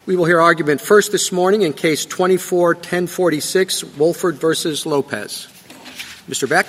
We will hear argument first this morning in Case 24-1046, Wolford v. Lopez. Mr. Beck.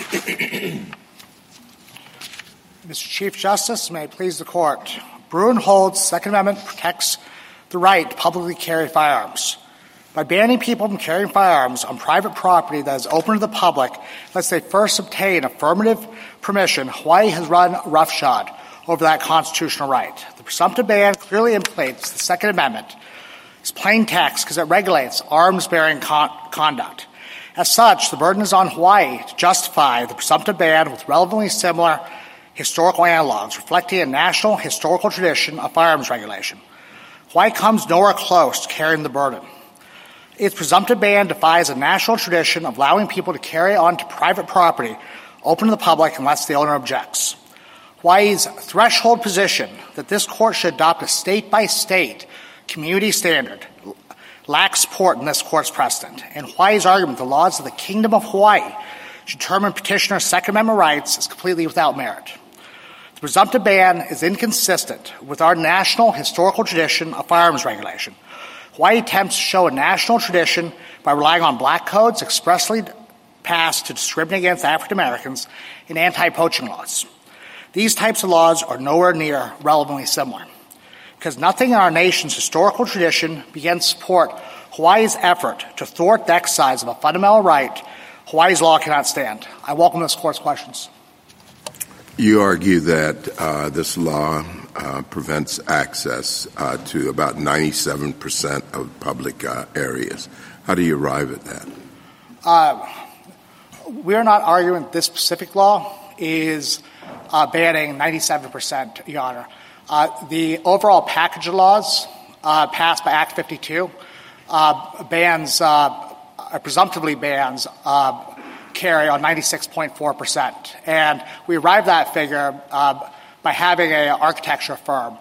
Mr. Chief Justice, may it please the Court. Bruin holds the Second Amendment protects the right to publicly carry firearms. By banning people from carrying firearms on private property that is open to the public unless they first obtain affirmative permission, Hawaii has run roughshod over that constitutional right. The presumptive ban clearly implicates the Second Amendment. It's plain text because it regulates arms-bearing conduct. As such, the burden is on Hawaii to justify the presumptive ban with relevantly similar historical analogs, reflecting a national historical tradition of firearms regulation. Hawaii comes nowhere close to carrying the burden. Its presumptive ban defies a national tradition of allowing people to carry onto private property open to the public unless the owner objects. Hawaii's threshold position that this Court should adopt a state-by-state community standard lacks support in this Court's precedent, and Hawaii's argument the laws of the Kingdom of Hawaii should determine petitioner's Second Amendment rights is completely without merit. The presumptive ban is inconsistent with our national historical tradition of firearms regulation. Hawaii attempts to show a national tradition by relying on black codes expressly passed to discriminate against African Americans and anti-poaching laws. These types of laws are nowhere near relevantly similar. Because nothing in our nation's historical tradition begins to support Hawaii's effort to thwart the exercise of a fundamental right, Hawaii's law cannot stand. I welcome this Court's questions. You argue that this law prevents access to about 97% of public areas. How do you arrive at that? We are not arguing that this specific law is banning 97%, Your Honor. The overall package of laws passed by Act 52 presumptively bans carry on 96.4%. And we arrived at that figure by having an architecture firm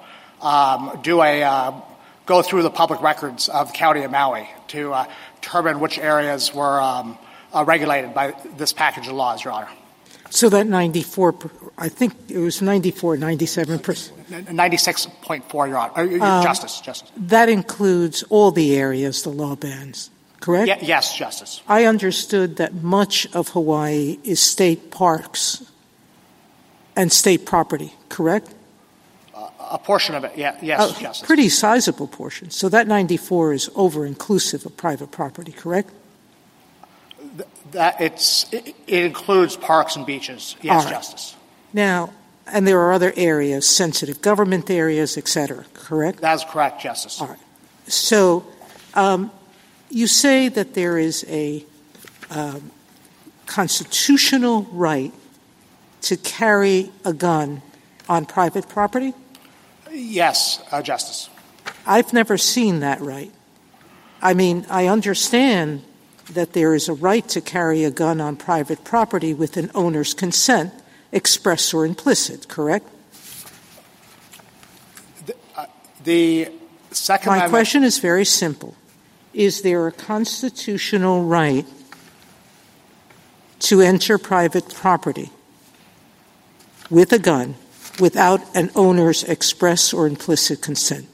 go through the public records of the County of Maui to determine which areas were regulated by this package of laws, Your Honor. So that 94, I think it was 94, 97%. 96.4, Your Honor. Justice. That includes all the areas the law bans, correct? Yes, Justice. I understood that much of Hawaii is state parks and state property, correct? A portion of it, yes, Justice. Pretty sizable portion. So that 94 is over-inclusive of private property, correct? It includes parks and beaches, yes, right. Justice. Now, and there are other areas, sensitive government areas, et cetera, correct? That is correct, Justice. All right. So you say that there is a constitutional right to carry a gun on private property? Yes, Justice. I've never seen that right. I mean, I understand that there is a right to carry a gun on private property with an owner's consent, express or implicit, correct? The Second My Amendment. question is very simple. Is there a constitutional right to enter private property with a gun without an owner's express or implicit consent?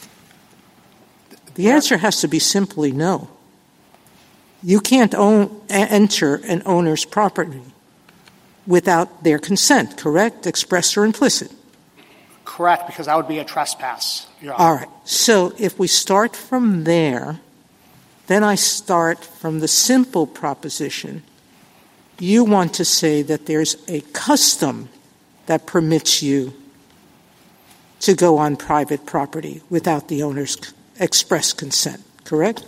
The answer has to be simply no. You can't enter an owner's property without their consent, correct? Express or implicit? Correct, because that would be a trespass, Your Honor. All right. So if we start from there, then I start from the simple proposition. You want to say that there's a custom that permits you to go on private property without the owner's express consent, correct?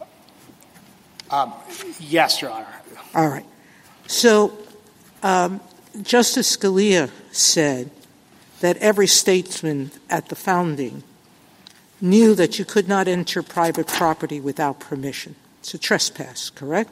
Yes, Your Honor. All right. So Justice Scalia said that every statesman at the founding knew that you could not enter private property without permission. It's a trespass, correct?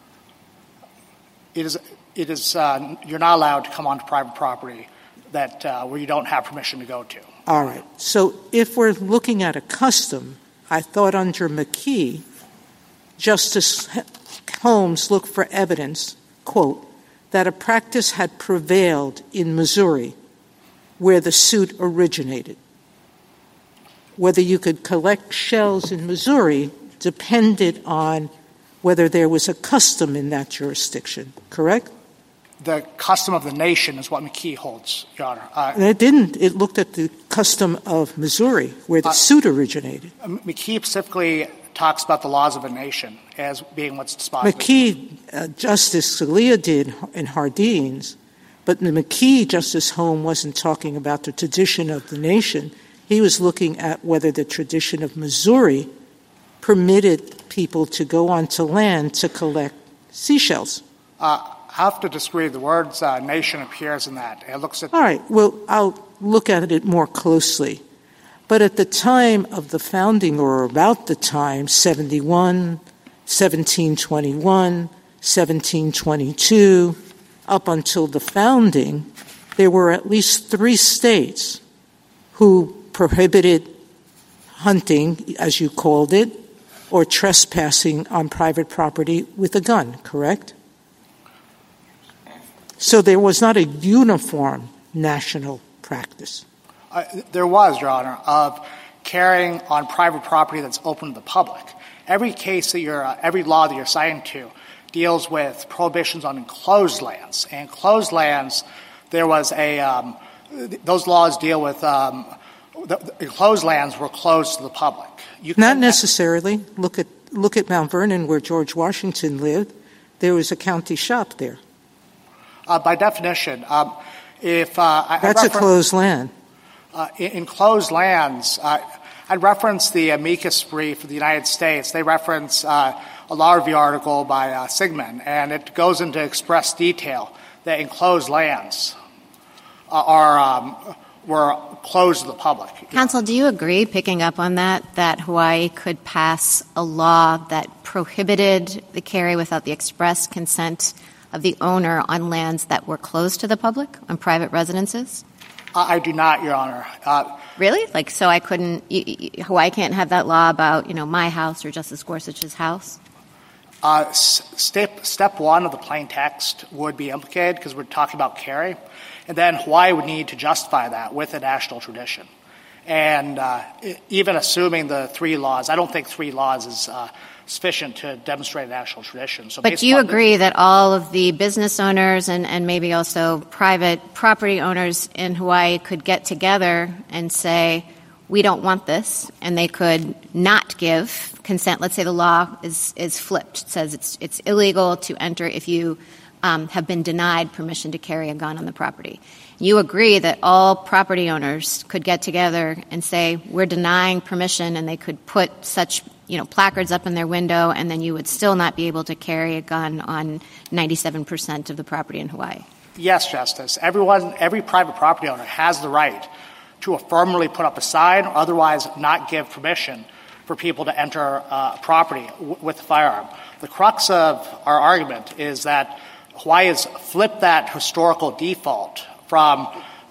It is. You're not allowed to come onto private property that where you don't have permission to go to. All right. So if we're looking at a custom, I thought under McKee, Justice Holmes looked for evidence, quote, that a practice had prevailed in Missouri where the suit originated. whether you could collect shells in Missouri depended on whether there was a custom in that jurisdiction, correct? The custom of the nation is what McKee holds, Your Honor. It didn't. It looked at the custom of Missouri, where the suit originated. McKee specifically talks about the laws of a nation as being what's dispositive. McKee, Justice Scalia did in Hardeen's, but the McKee, Justice Holmes, wasn't talking about the tradition of the nation. He was looking at whether the tradition of Missouri permitted people to go onto land to collect seashells. I have to disagree. The words nation appears in that. It looks at. All right. Well, I'll look at it more closely. But at the time of the founding, or about the time, 71, 1721, 1722, up until the founding, there were at least 3 states who prohibited hunting, as you called it, or trespassing on private property with a gun, correct? So there was not a uniform national practice. There was, Your Honor, of carrying on private property that's open to the public. Every case that every law that you're citing to deals with prohibitions on enclosed lands. And enclosed lands, there was those laws deal with the enclosed lands were closed to the public. Not necessarily. Look at Mount Vernon, where George Washington lived. There was a county shop there. By definition, that's a closed land. Enclosed lands, I'd reference the amicus brief of the United States. They reference a law review article by Sigmund, and it goes into express detail that enclosed lands were closed to the public. Counsel, do you agree, picking up on that Hawaii could pass a law that prohibited the carry without the express consent of the owner on lands that were closed to the public, on private residences? I do not, Your Honor. Really? So I couldn't Hawaii can't have that law about, my house or Justice Gorsuch's house? Step 1 of the plain text would be implicated because we're talking about carry. And then Hawaii would need to justify that with a national tradition. And even assuming the 3 laws, I don't think 3 laws is sufficient to demonstrate a national tradition. So but do you agree that all of the business owners and maybe also private property owners in Hawaii could get together and say, we don't want this, and they could not give consent? Let's say the law is flipped. It says it's illegal to enter if you have been denied permission to carry a gun on the property. You agree that all property owners could get together and say, we're denying permission, and they could put such placards up in their window, and then you would still not be able to carry a gun on 97% of the property in Hawaii? Yes, Justice. Every private property owner has the right to affirmatively put up a sign or otherwise not give permission for people to enter property with a firearm. The crux of our argument is that Hawaii has flipped that historical default from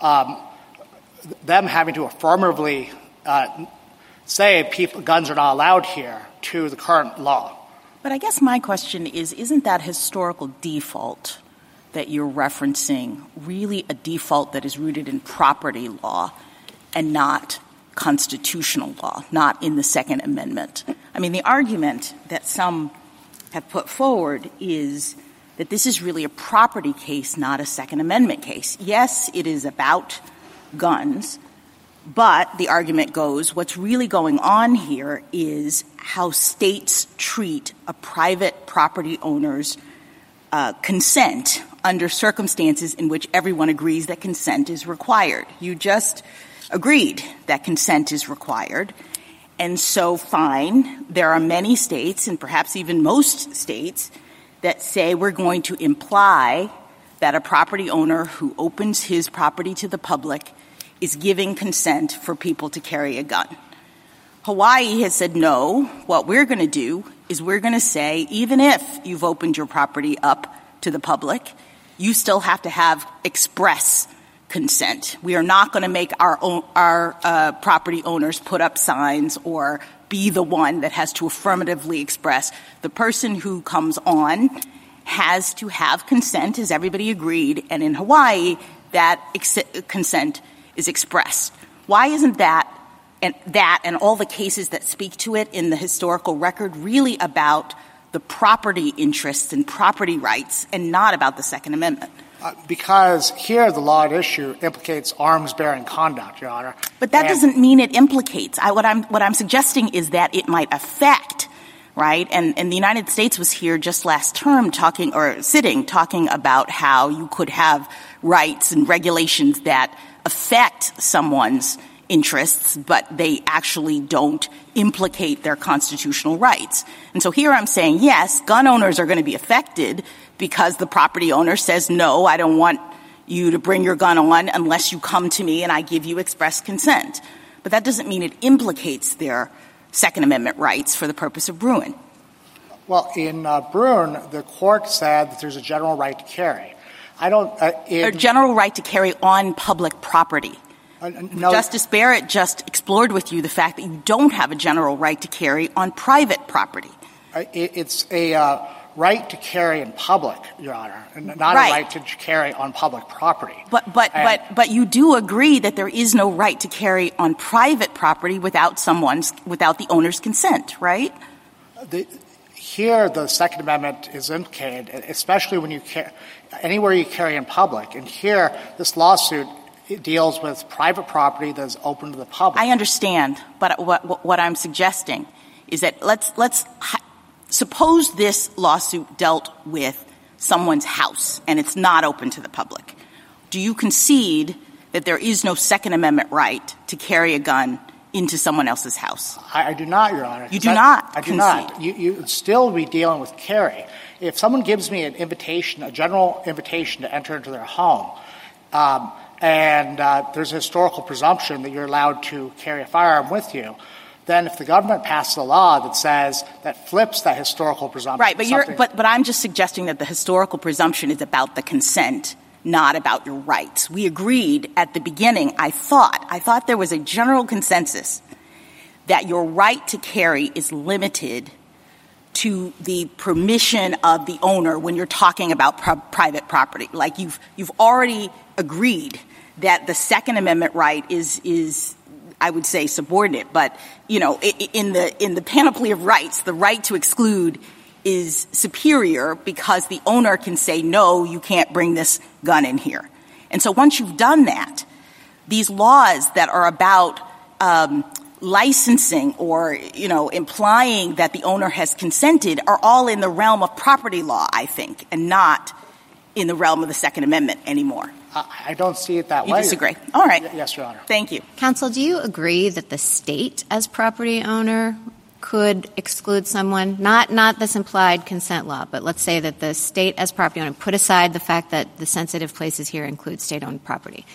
them having to affirmatively say guns are not allowed here to the current law. But I guess my question is, isn't that historical default that you're referencing really a default that is rooted in property law and not constitutional law, not in the Second Amendment? I mean, the argument that some have put forward is that this is really a property case, not a Second Amendment case. Yes, it is about guns, but the argument goes, what's really going on here is how states treat a private property owner's consent under circumstances in which everyone agrees that consent is required. You just agreed that consent is required. And so, fine, there are many states, and perhaps even most states, that say we're going to imply that a property owner who opens his property to the public is giving consent for people to carry a gun. Hawaii has said, no, what we're going to do is we're going to say, even if you've opened your property up to the public, you still have to have express consent. We are not going to make our property owners put up signs or be the one that has to affirmatively express. The person who comes on has to have consent, as everybody agreed, and in Hawaii, that consent is expressed. Why isn't that and that and all the cases that speak to it in the historical record really about the property interests and property rights and not about the Second Amendment. Because here the law at issue implicates arms-bearing conduct, Your Honor. But that doesn't mean it implicates. What I'm suggesting is that it might affect, right? And the United States was here just last term talking about how you could have rights and regulations that affect someone's interests, but they actually don't implicate their constitutional rights. And so here I'm saying, yes, gun owners are going to be affected because the property owner says, no, I don't want you to bring your gun on unless you come to me and I give you express consent. But that doesn't mean it implicates their Second Amendment rights for the purpose of Bruin. Well, in Bruin, the court said that there's a general right to carry. A general right to carry on public property. No. Justice Barrett just explored with you the fact that you don't have a general right to carry on private property. It's a right to carry in public, Your Honor, not a right to carry on public property. But you do agree that there is no right to carry on private property without the owner's consent, right? Here, the Second Amendment is implicated, especially when anywhere you carry in public. And here, this lawsuit deals with private property that is open to the public. I understand, but what I'm suggesting is that let's suppose this lawsuit dealt with someone's house and it's not open to the public. Do you concede that there is no Second Amendment right to carry a gun into someone else's house? I do not, Your Honor. You do not I do concede. not. You would still be dealing with carry. If someone gives me an invitation, a general invitation to enter into their home, and there's a historical presumption that you're allowed to carry a firearm with you, then if the government passes a law that flips that historical presumption. Right, but I'm just suggesting that the historical presumption is about the consent, not about your rights. We agreed at the beginning, I thought there was a general consensus that your right to carry is limited to the permission of the owner when you're talking about private property. Like you've already agreed that the Second Amendment right is I would say subordinate, but in the panoply of rights, the right to exclude is superior because the owner can say, no, you can't bring this gun in here. And so once you've done that, these laws that are about licensing or, implying that the owner has consented are all in the realm of property law, I think, and not in the realm of the Second Amendment anymore. I don't see it that way. You disagree? All right. Yes, Your Honor. Thank you. Counsel, do you agree that the state as property owner could exclude someone, not this implied consent law, but let's say that the state as property owner, put aside the fact that the sensitive places here include state-owned property.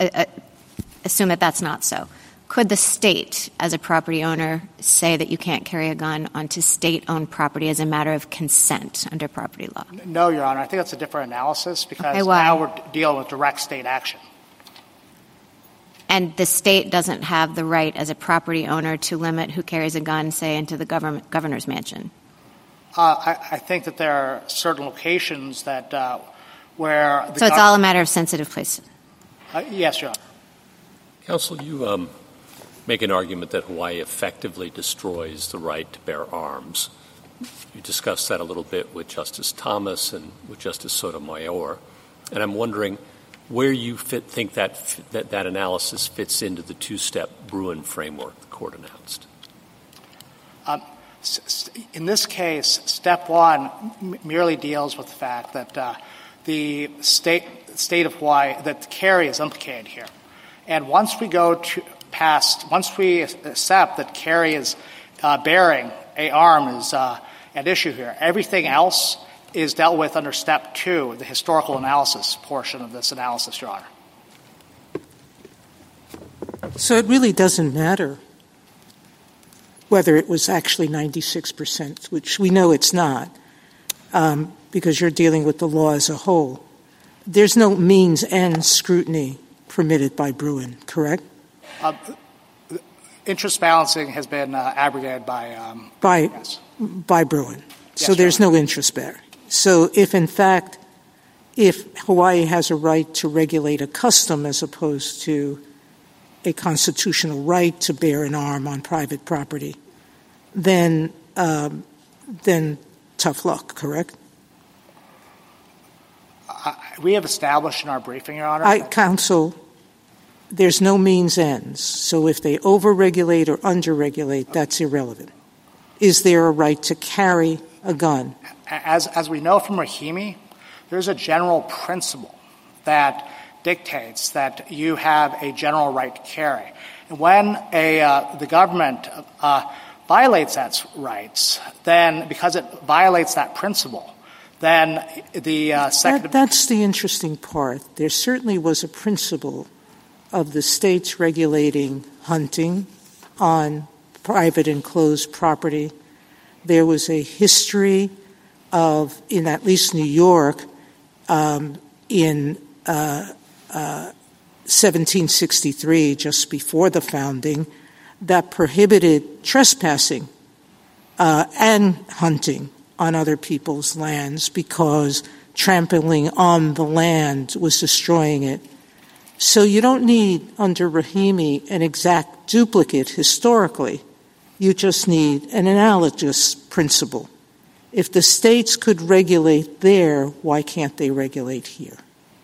Assume that that's not so. Could the state as a property owner say that you can't carry a gun onto state-owned property as a matter of consent under property law? No, Your Honor. I think that's a different analysis because why? Now we're dealing with direct state action. And the state doesn't have the right as a property owner to limit who carries a gun, say, into the governor's mansion? I think that there are certain locations that where So it's all a matter of sensitive places? Yes, Your Honor. Counsel, you make an argument that Hawaii effectively destroys the right to bear arms. You discussed that a little bit with Justice Thomas and with Justice Sotomayor. And I'm wondering where you think that analysis fits into the two-step Bruin framework the court announced. In this case, step one merely deals with the fact that the state of Hawaii, that carry is implicated here. And once we once we accept that carry is bearing a arm is at issue here, everything else is dealt with under step two, the historical analysis portion of this analysis, Your Honor. So it really doesn't matter whether it was actually 96%, which we know it's not, because you're dealing with the law as a whole. There's no means and scrutiny permitted by Bruin, correct? Interest balancing has been abrogated by Bruin. Yes, So there's no interest bearing. So if Hawaii has a right to regulate a custom as opposed to a constitutional right to bear an arm on private property, then tough luck, correct? We have established in our briefing, Your Honor. Counsel, there's no means ends. So if they overregulate or underregulate, that's irrelevant. Is there a right to carry a gun? As we know from Rahimi, there's a general principle that dictates that you have a general right to carry. And when the government violates that rights, then because it violates that principle, then the second... That's the interesting part. There certainly was a principle of the states regulating hunting on private and closed property. There was a history of, in at least New York, in 1763, just before the founding, that prohibited trespassing and hunting on other people's lands because trampling on the land was destroying it. So you don't need, under Rahimi, an exact duplicate historically. You just need an analogous principle. If the states could regulate there, why can't they regulate here?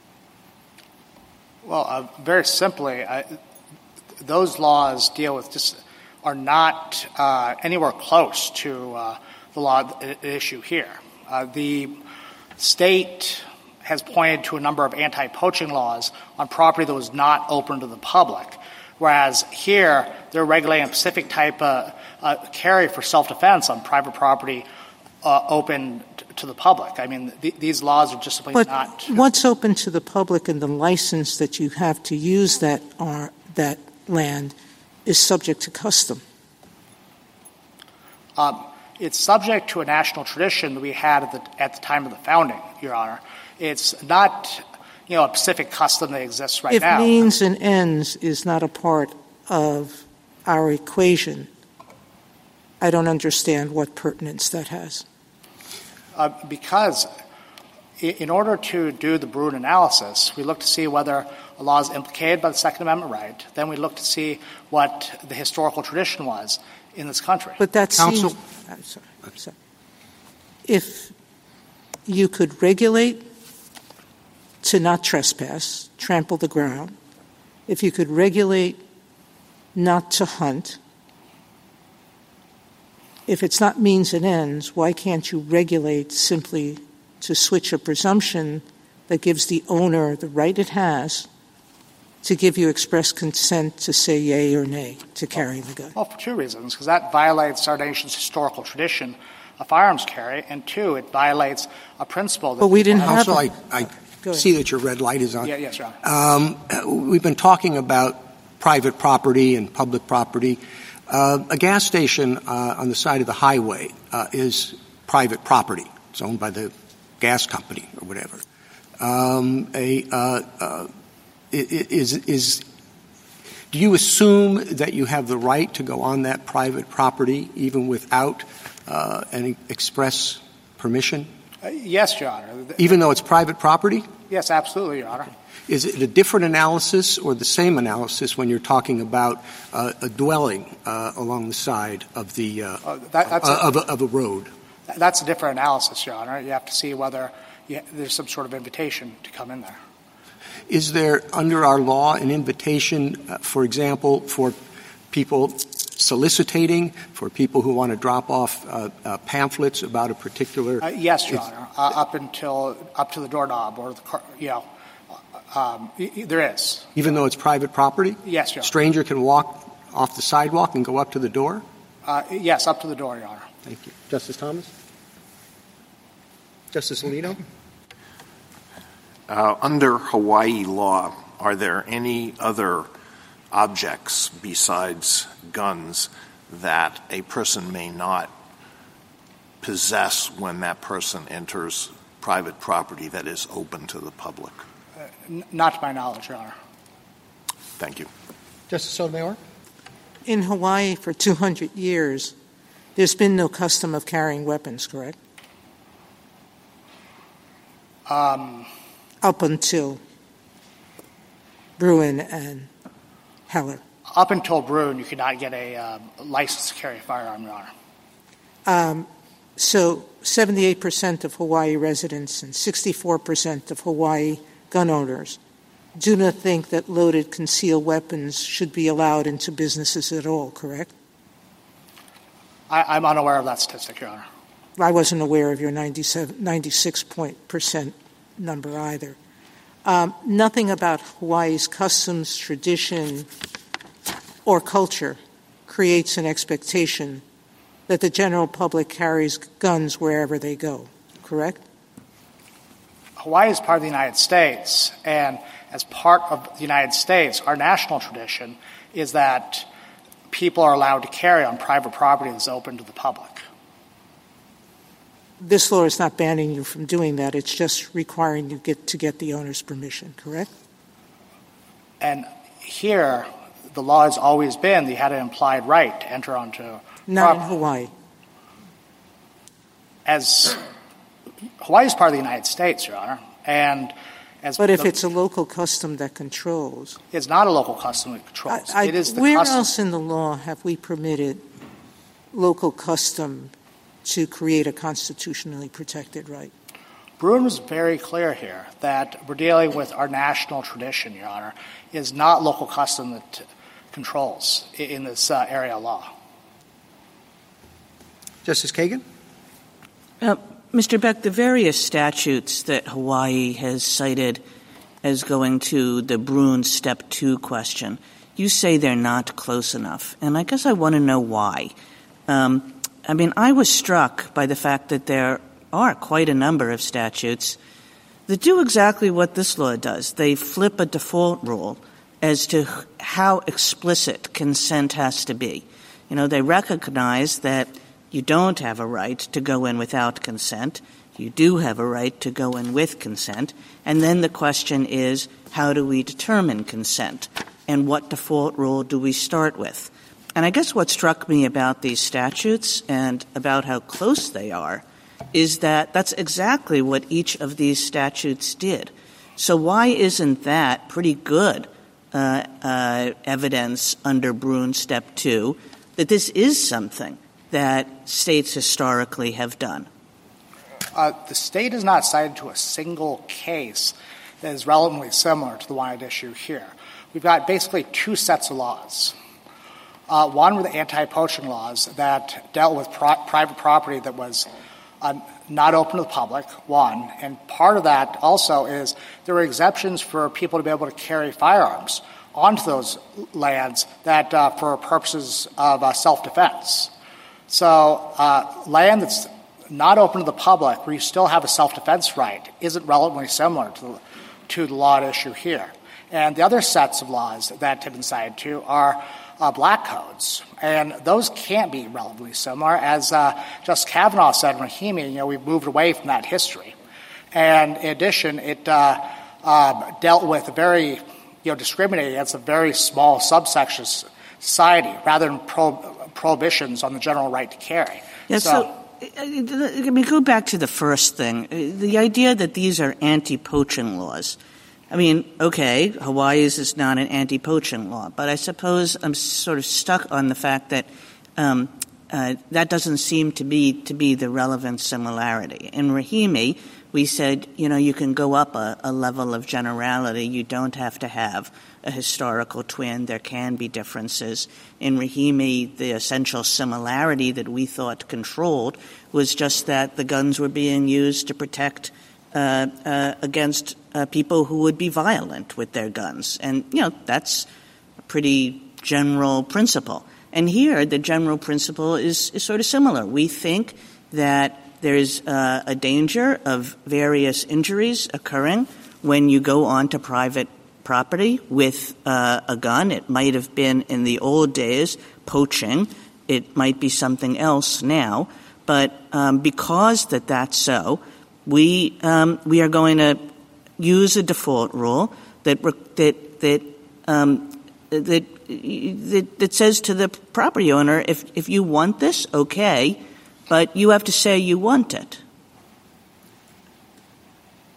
Well, very simply, those laws deal with are not anywhere close to the law at issue here. The state has pointed to a number of anti-poaching laws on property that was not open to the public, whereas here they're regulating a specific type of carry for self-defense on private property open to the public. I mean, these laws are just simply not... But what's open to the public and the license that you have to use that land is subject to custom. It's subject to a national tradition that we had at the time of the founding, Your Honor. It's not, a specific custom that exists right now. If means and ends is not a part of our equation, I don't understand what pertinence that has. Because in order to do the Bruin analysis, we look to see whether a law is implicated by the Second Amendment right. Then we look to see what the historical tradition was in this country. But that Counsel? I'm sorry. If you could regulate to not trespass, trample the ground, if you could regulate not to hunt, if it's not means and ends, why can't you regulate simply to switch a presumption that gives the owner the right it has to give you express consent to say yea or nay to carrying the gun? Well, for two reasons, because that violates our nation's historical tradition of firearms carry, and two, it violates a principle that... But we didn't have... Counsel, I see that your red light is on. Yes, Your Honor. We've been talking about private property and public property. A gas station on the side of the highway is private property. It's owned by the gas company or whatever. Do you assume that you have the right to go on that private property even without any express permission? Yes, Your Honor. Even though it's private property? Yes, absolutely, Your Honor. Is it a different analysis or the same analysis when you're talking about a dwelling along the side of the of a road? That's a different analysis, Your Honor. You have to see whether there's some sort of invitation to come in there. Is there, under our law, an invitation, for example, for people soliciting, for people who want to drop off pamphlets about a particular... Yes, Your Honor, up to the doorknob or the car, there is. Even though it's private property? Yes, Your Honor. Stranger can walk off the sidewalk and go up to the door? Yes, up to the door, Your Honor. Thank you. Justice Thomas? Justice Alito? Under Hawaii law, are there any other objects besides guns that a person may not possess when that person enters private property that is open to the public? Not to my knowledge, Your Honor. Thank you. Justice Sotomayor? In Hawaii for 200 years, there's been no custom of carrying weapons, correct? Up until Bruin and Heller? Up until Brune, you could not get a license to carry a firearm, Your Honor. So 78% of Hawaii residents and 64% of Hawaii gun owners do not think that loaded concealed weapons should be allowed into businesses at all, correct? I'm unaware of that statistic, Your Honor. I wasn't aware of your 96% number either. Nothing about Hawaii's customs, tradition, or culture creates an expectation that the general public carries guns wherever they go, correct? Hawaii is part of the United States, and as part of the United States, our national tradition is that people are allowed to carry on private property that's open to the public. This law is not banning you from doing that. It's just requiring you to get the owner's permission, correct? And here, the law has always been that you had an implied right to enter onto Not in Hawaii. As Hawaii is part of the United States, Your Honor, and but if it's a local custom that controls. It's not a local custom that controls. It is the where custom. else in the law have we permitted local custom to create a constitutionally protected right? Brune was very clear here that we're dealing with our national tradition, Your Honor, is not local custom that controls in this area of law. Justice Kagan? Mr. Beck, the various statutes that Hawaii has cited as going to the Brune Step 2 question, you say they're not close enough. And I guess I want to know why. I was struck by the fact that there are quite a number of statutes that do exactly what this law does. They flip a default rule as to how explicit consent has to be. They recognize that you don't have a right to go in without consent. You do have a right to go in with consent. And then the question is, how do we determine consent? And what default rule do we start with? And I guess what struck me about these statutes and about how close they are is that that's exactly what each of these statutes did. So why isn't that pretty good evidence under Brune Step 2 that this is something that states historically have done? The state is not cited to a single case that is relevantly similar to the one at issue here. We've got basically two sets of laws. One were the anti-poaching laws that dealt with private property that was not open to the public, one. And part of that also is there were exemptions for people to be able to carry firearms onto those lands that for purposes of self-defense. So land that's not open to the public, where you still have a self-defense right, isn't relevantly similar to the law at issue here. And the other sets of laws that have been cited to are black codes. And those can't be relevantly similar. As Justice Kavanaugh said in Rahimi, we've moved away from that history. And in addition, it dealt with a very, discriminating against a very small subsection of society rather than prohibitions on the general right to carry. Yeah, so let me go back to the first thing. The idea that these are anti-poaching laws. Okay, Hawaii's is not an anti-poaching law, but I suppose I'm sort of stuck on the fact that that doesn't seem to be the relevant similarity. In Rahimi, we said, you can go up a level of generality. You don't have to have a historical twin. There can be differences. In Rahimi, the essential similarity that we thought controlled was just that the guns were being used to protect against people who would be violent with their guns. And, that's a pretty general principle. And here, the general principle is sort of similar. We think that there's a danger of various injuries occurring when you go onto private property with a gun. It might have been in the old days poaching. It might be something else now. But because that's so, we are going to use a default rule that says to the property owner, if you want this, okay, but you have to say you want it.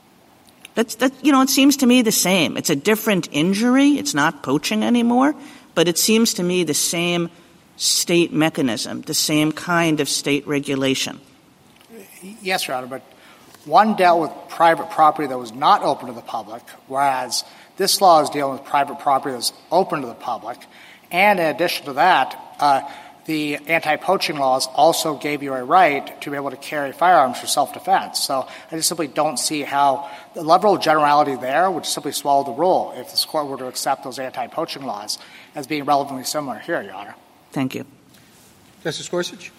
It seems to me the same. It's a different injury. It's not poaching anymore, but it seems to me the same state mechanism, the same kind of state regulation. Yes, Your Honor, but one dealt with private property that was not open to the public, whereas this law is dealing with private property that's open to the public. And in addition to that, the anti-poaching laws also gave you a right to be able to carry firearms for self-defense. So I just simply don't see how the level of generality there would simply swallow the rule if this Court were to accept those anti-poaching laws as being relevantly similar here, Your Honor. Thank you. Justice Gorsuch?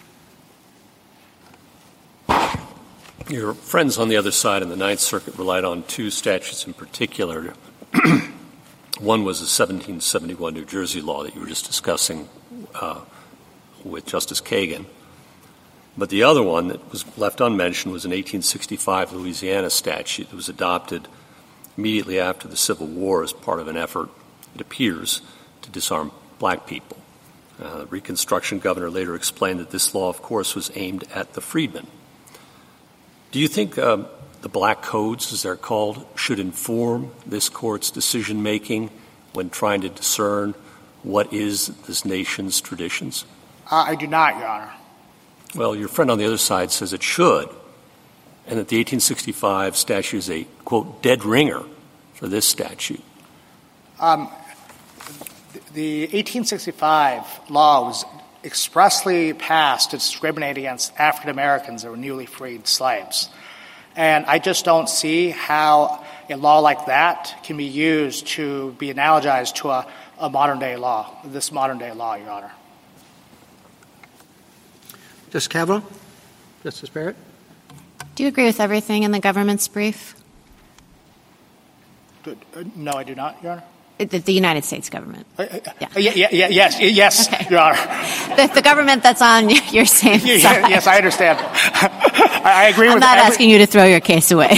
Your friends on the other side in the Ninth Circuit relied on two statutes in particular. One was the 1771 New Jersey law that you were just discussing with Justice Kagan. But the other one that was left unmentioned was an 1865 Louisiana statute that was adopted immediately after the Civil War as part of an effort, it appears, to disarm black people. The Reconstruction governor later explained that this law, of course, was aimed at the freedmen. Do you think the black codes, as they're called, should inform this Court's decision-making when trying to discern what is this nation's traditions? I do not, Your Honor. Well, your friend on the other side says it should, and that the 1865 statute is a, quote, dead ringer for this statute. The 1865 law was expressly passed to discriminate against African Americans that were newly freed slaves. And I just don't see how a law like that can be used to be analogized to a modern-day law, this modern-day law, Your Honor. Justice Kavanaugh? Justice Barrett? Do you agree with everything in the government's brief? No, I do not, Your Honor. The United States government. Yes, okay. Your Honor. The government that's on your same side. Yes, I understand. I agree with I'm not asking you to throw your case away.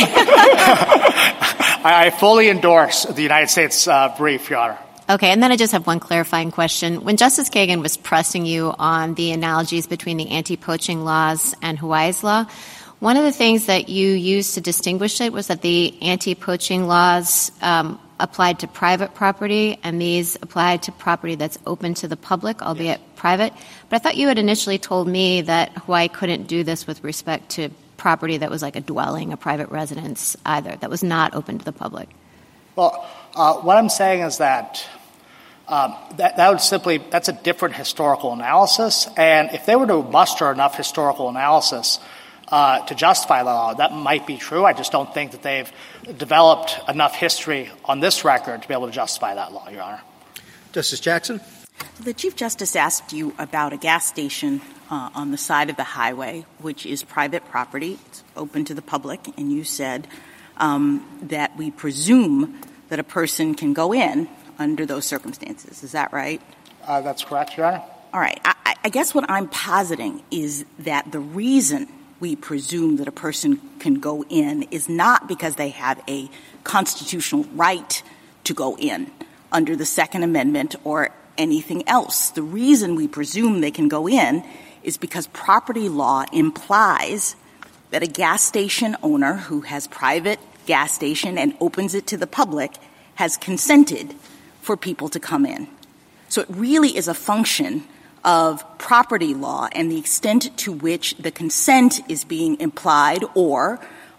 I fully endorse the United States brief, Your Honor. Okay, and then I just have one clarifying question. When Justice Kagan was pressing you on the analogies between the anti-poaching laws and Hawaii's law, one of the things that you used to distinguish it was that the anti-poaching laws applied to private property, and these applied to property that's open to the public, albeit private. But I thought you had initially told me that Hawaii couldn't do this with respect to property that was like a dwelling, a private residence either, that was not open to the public. Well, what I'm saying is that that would simply – that's a different historical analysis. And if they were to muster enough historical analysis to justify the law, that might be true. I just don't think that they've developed enough history on this record to be able to justify that law, Your Honor. Justice Jackson? The Chief Justice asked you about a gas station on the side of the highway, which is private property. It's open to the public. And you said that we presume that a person can go in under those circumstances. Is that right? That's correct, Your Honor. All right. I guess what I'm positing is that the reason we presume that a person can go in is not because they have a constitutional right to go in under the Second Amendment or anything else. The reason we presume they can go in is because property law implies that a gas station owner who has private gas station and opens it to the public has consented for people to come in. So it really is a function of property law and the extent to which the consent is being implied or,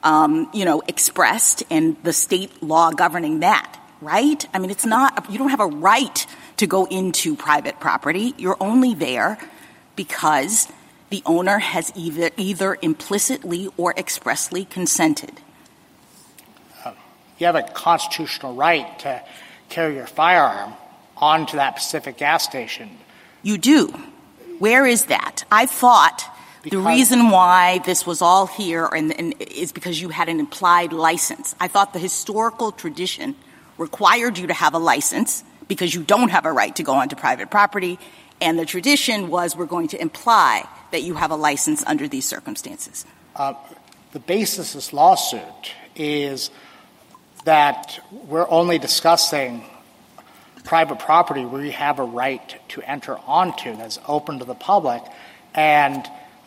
expressed, and the state law governing that, right? I mean, it's not – you don't have a right to go into private property. You're only there because the owner has either implicitly or expressly consented. You have a constitutional right to carry your firearm onto that specific gas station. You do. Where is that? I thought the reason why this was all here is because you had an implied license. I thought the historical tradition required you to have a license because you don't have a right to go onto private property, and the tradition was we're going to imply that you have a license under these circumstances. The basis of this lawsuit is that we're only discussing private property where you have a right to enter onto that's open to the public, and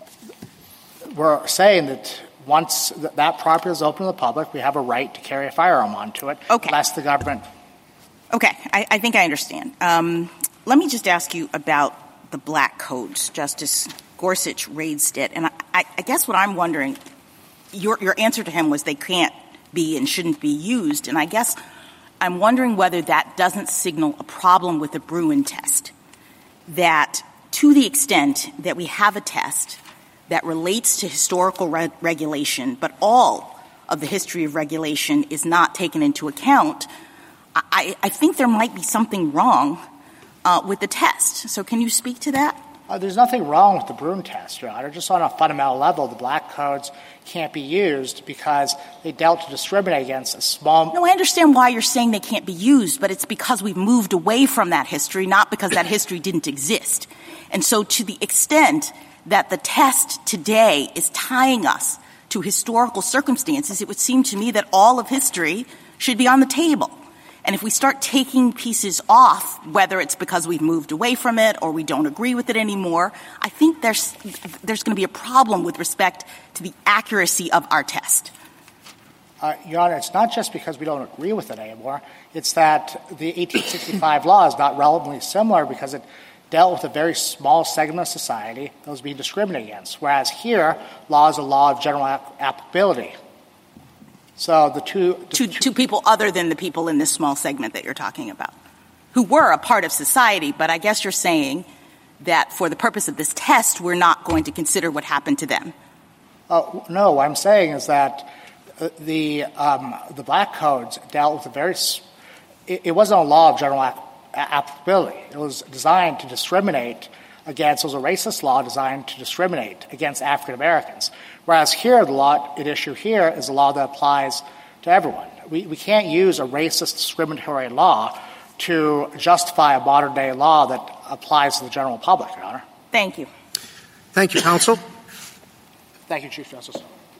we're saying that once that property is open to the public, we have a right to carry a firearm onto it. Okay. Unless the government. Okay. I think I understand. let me just ask you about the black codes. Justice Gorsuch raised it. And I guess what I'm wondering, your answer to him was they can't be and shouldn't be used. And I guess I'm wondering whether that doesn't signal a problem with the Bruin test, that to the extent that we have a test that relates to historical regulation, but all of the history of regulation is not taken into account, I think there might be something wrong with the test. So can you speak to that? There's nothing wrong with the Bruin test, Your Honor. Just on a fundamental level, the black codes can't be used because they dealt to discriminate against a small... No, I understand why you're saying they can't be used, but it's because we've moved away from that history, not because that history didn't exist. And so to the extent that the test today is tying us to historical circumstances, it would seem to me that all of history should be on the table. And if we start taking pieces off, whether it's because we've moved away from it or we don't agree with it anymore, I think there's going to be a problem with respect to the accuracy of our test. Your Honor, it's not just because we don't agree with it anymore. It's that the 1865 law is not relevantly similar because it dealt with a very small segment of society that was being discriminated against, whereas here, law is a law of general applicability. So the two people other than the people in this small segment that you're talking about, who were a part of society, but I guess you're saying that for the purpose of this test, we're not going to consider what happened to them. No, what I'm saying is that the black codes dealt with it wasn't a law of general applicability. It was designed to discriminate against, it was a racist law designed to discriminate against African Americans. Whereas here, the law at issue here is a law that applies to everyone. We can't use a racist discriminatory law to justify a modern-day law that applies to the general public, Your Honor. Thank you. Thank you, counsel. Thank you, Chief Justice.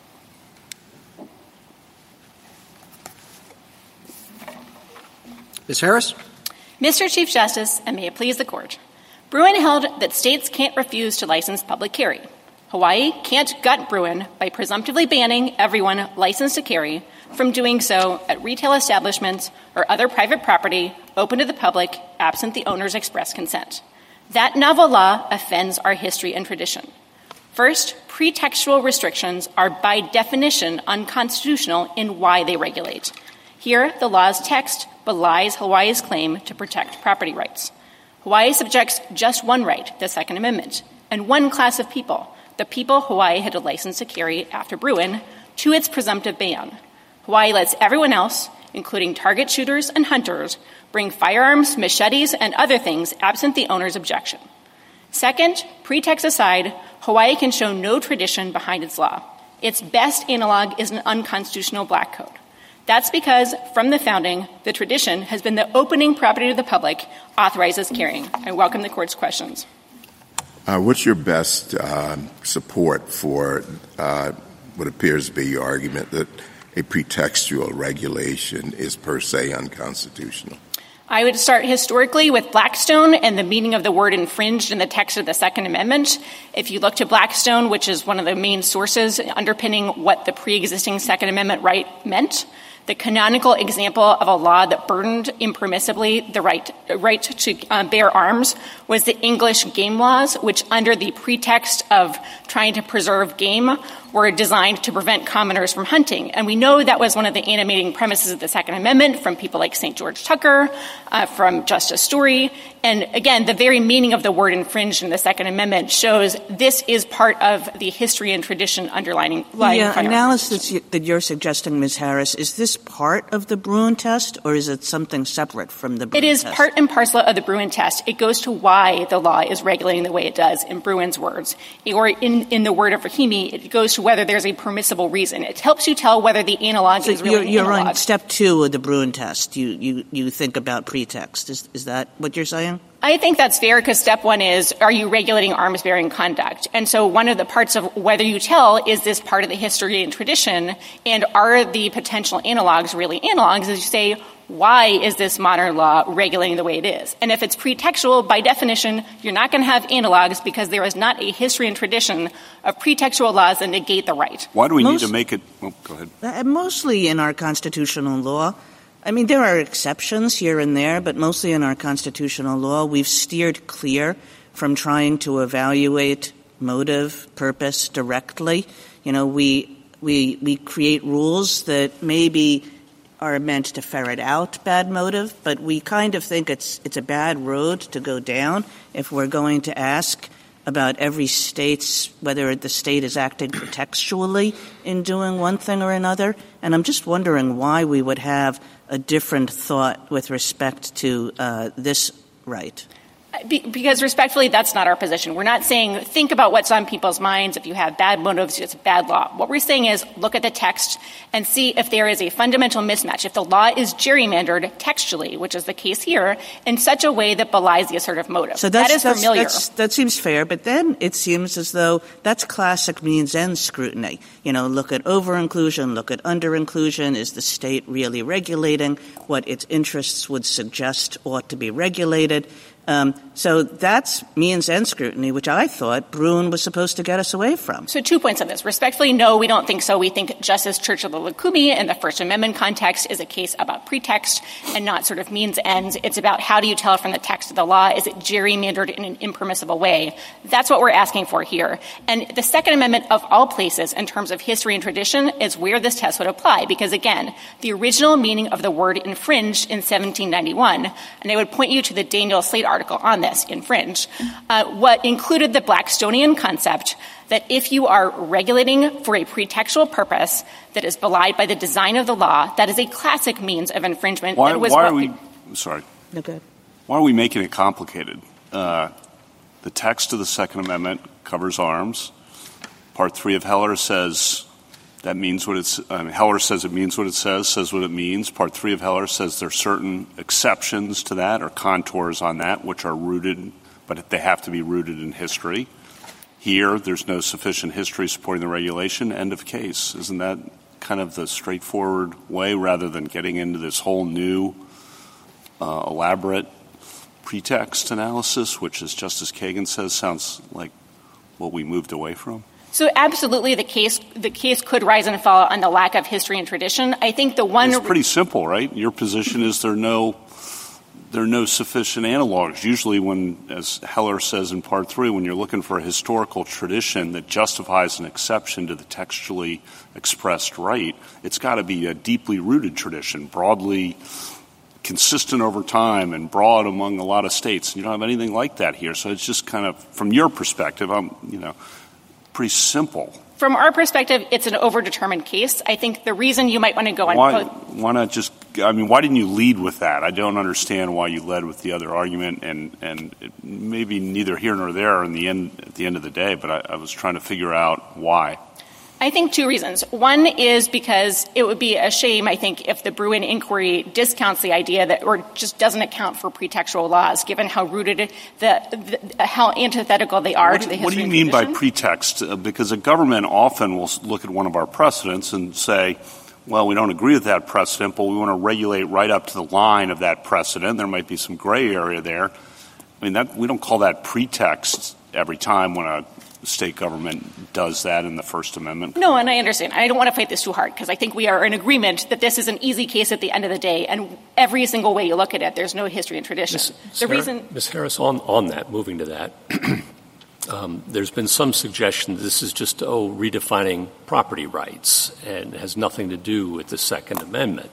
Ms. Harris? Mr. Chief Justice, and may it please the Court, Bruin held that states can't refuse to license public carry. Hawaii can't gut Bruin by presumptively banning everyone licensed to carry from doing so at retail establishments or other private property open to the public absent the owner's express consent. That novel law offends our history and tradition. First, pretextual restrictions are by definition unconstitutional in why they regulate. Here, the law's text belies Hawaii's claim to protect property rights. Hawaii subjects just one right, the Second Amendment, and one class of people, the people Hawaii had a license to carry after Bruin, to its presumptive ban. Hawaii lets everyone else, including target shooters and hunters, bring firearms, machetes, and other things absent the owner's objection. Second, pretext aside, Hawaii can show no tradition behind its law. Its best analog is an unconstitutional black code. That's because, from the founding, the tradition has been that opening property to the public authorizes carrying. I welcome the Court's questions. What's your best support for what appears to be your argument that a pretextual regulation is per se unconstitutional? I would start historically with Blackstone and the meaning of the word infringed in the text of the Second Amendment. If you look to Blackstone, which is one of the main sources underpinning what the pre-existing Second Amendment right meant, the canonical example of a law that burdened impermissibly the right to bear arms was the English game laws, which under the pretext of trying to preserve game were designed to prevent commoners from hunting. And we know that was one of the animating premises of the Second Amendment from people like St. George Tucker, from Justice Story. And again, the very meaning of the word infringed in the Second Amendment shows this is part of the history and tradition underlying firearms. The analysis that you're suggesting, Ms. Harris, is this part of the Bruin test, or is it something separate from the Bruin test? It is part and parcel of the Bruin test. It goes to why the law is regulating the way it does in Bruin's words. Or in the word of Rahimi, it goes to whether there's a permissible reason. It helps you tell whether the analog is really you're analog. on step 2 of the Bruin test. You think about pretext. Is that what you're saying? I think that's fair because step 1 is, are you regulating arms-bearing conduct? And so one of the parts of whether you tell, is this part of the history and tradition, and are the potential analogs really analogs, as you say, why is this modern law regulating the way it is? And if it's pretextual, by definition, you're not going to have analogs because there is not a history and tradition of pretextual laws that negate the right. Why do we need to make it? Oh, go ahead. Mostly in our constitutional law, I mean, there are exceptions here and there, but mostly in our constitutional law, we've steered clear from trying to evaluate motive, purpose directly. You know, we create rules that maybe are meant to ferret out bad motive, but we kind of think it's a bad road to go down if we're going to ask about every state's, whether the state is acting pretextually in doing one thing or another. And I'm just wondering why we would have a different thought with respect to this right. Because respectfully, that's not our position. We're not saying think about what's on people's minds. If you have bad motives, it's a bad law. What we're saying is look at the text and see if there is a fundamental mismatch. If the law is gerrymandered textually, which is the case here, in such a way that belies the assertive motive. So that is familiar. That seems fair, but then it seems as though that's classic means-end scrutiny. You know, look at over-inclusion, look at under-inclusion. Is the state really regulating what its interests would suggest ought to be regulated? So that's means-end scrutiny, which I thought Bruen was supposed to get us away from. So 2 points on this. Respectfully, no, we don't think so. We think Justice Churchill-Lucumi in the First Amendment context is a case about pretext and not sort of means-ends. It's about how do you tell from the text of the law? Is it gerrymandered in an impermissible way? That's what we're asking for here. And the Second Amendment, of all places, in terms of history and tradition, is where this test would apply. Because, again, the original meaning of the word infringed in 1791, and I would point you to the Daniel Slate article on this, infringe, what included the Blackstonian concept that if you are regulating for a pretextual purpose that is belied by the design of the law, that is a classic means of infringement. Why are we making it complicated? The text of the Second Amendment covers arms. Part 3 of Heller says that means what it's Heller says it means what it says what it means. Part 3 of Heller says there are certain exceptions to that or contours on that which are rooted, but they have to be rooted in history. Here, there's no sufficient history supporting the regulation. End of case. Isn't that kind of the straightforward way rather than getting into this whole new elaborate pretext analysis, which, as Justice Kagan says, sounds like what we moved away from? So absolutely the case could rise and fall on the lack of history and tradition. I think the one... It's pretty simple, right? Your position is there are no sufficient analogs. Usually when, as Heller says in Part 3, when you're looking for a historical tradition that justifies an exception to the textually expressed right, it's got to be a deeply rooted tradition, broadly consistent over time and broad among a lot of states. And you don't have anything like that here. So it's just kind of, from your perspective, pretty simple. From our perspective, it's an overdetermined case. I think the reason you might want to go on... Why not just... why didn't you lead with that? I don't understand why you led with the other argument, and it maybe neither here nor there at the end of the day, but I was trying to figure out why. I think 2 reasons. One is because it would be a shame, I think, if the Bruen inquiry discounts the idea that, or just doesn't account for pretextual laws, given how rooted, how antithetical they are to the history. What do you mean by pretext? Because a government often will look at one of our precedents and say, well, we don't agree with that precedent, but we want to regulate right up to the line of that precedent. There might be some gray area there. I mean, we don't call that pretext every time when a state government does that in the First Amendment. No, and I understand. I don't want to fight this too hard because I think we are in agreement that this is an easy case at the end of the day, and every single way you look at it, there's no history and tradition. Ms. Harris, on that, moving to that, there's been some suggestion that this is just, redefining property rights and has nothing to do with the Second Amendment.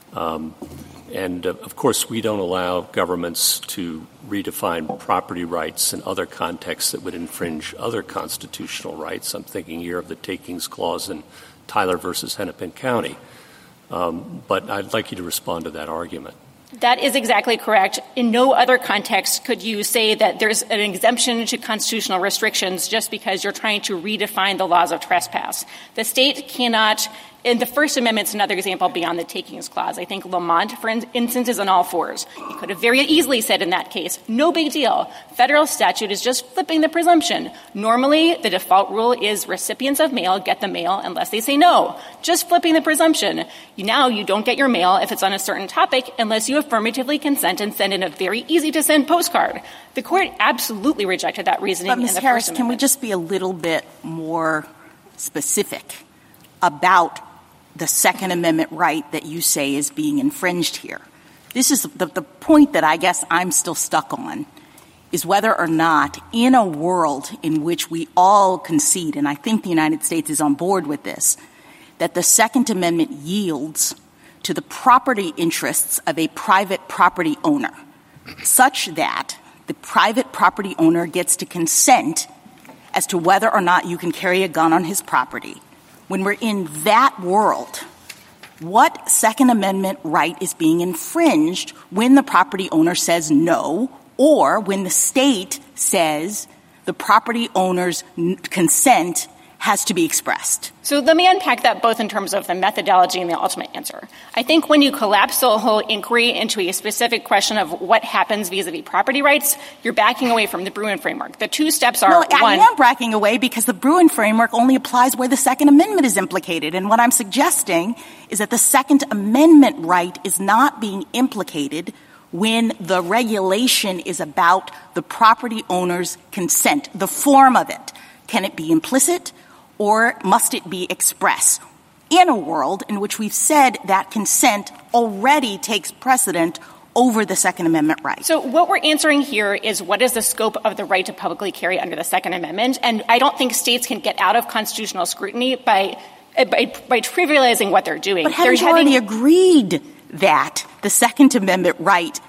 And, of course, we don't allow governments to redefine property rights in other contexts that would infringe other constitutional rights. I'm thinking here of the Takings Clause in Tyler versus Hennepin County. But I'd like you to respond to that argument. That is exactly correct. In no other context could you say that there's an exemption to constitutional restrictions just because you're trying to redefine the laws of trespass. The state cannot, and the First Amendment's another example beyond the Takings Clause. I think Lamont, for instance, is on all fours. You could have very easily said in that case, no big deal. Federal statute is just flipping the presumption. Normally, the default rule is recipients of mail get the mail unless they say no. Just flipping the presumption. Now you don't get your mail if it's on a certain topic unless you affirmatively consent and send in a very easy-to-send postcard. The court absolutely rejected that reasoning in the First Amendment. Can we just be a little bit more specific about the Second Amendment right that you say is being infringed here. This is the point that I guess I'm still stuck on, is whether or not in a world in which we all concede, and I think the United States is on board with this, that the Second Amendment yields to the property interests of a private property owner, such that the private property owner gets to consent as to whether or not you can carry a gun on his property. When we're in that world, what Second Amendment right is being infringed when the property owner says no, or when the state says the property owner's consent has to be expressed? So let me unpack that both in terms of the methodology and the ultimate answer. I think when you collapse the whole inquiry into a specific question of what happens vis-a-vis property rights, you're backing away from the Bruen framework. The two steps are, I am backing away because the Bruen framework only applies where the Second Amendment is implicated. And what I'm suggesting is that the Second Amendment right is not being implicated when the regulation is about the property owner's consent, the form of it. Can it be implicit? Or must it be express? In a world in which we've said that consent already takes precedent over the Second Amendment right. So what we're answering here is what is the scope of the right to publicly carry under the Second Amendment, and I don't think states can get out of constitutional scrutiny by trivializing what they're doing. But haven't you already agreed that the Second Amendment right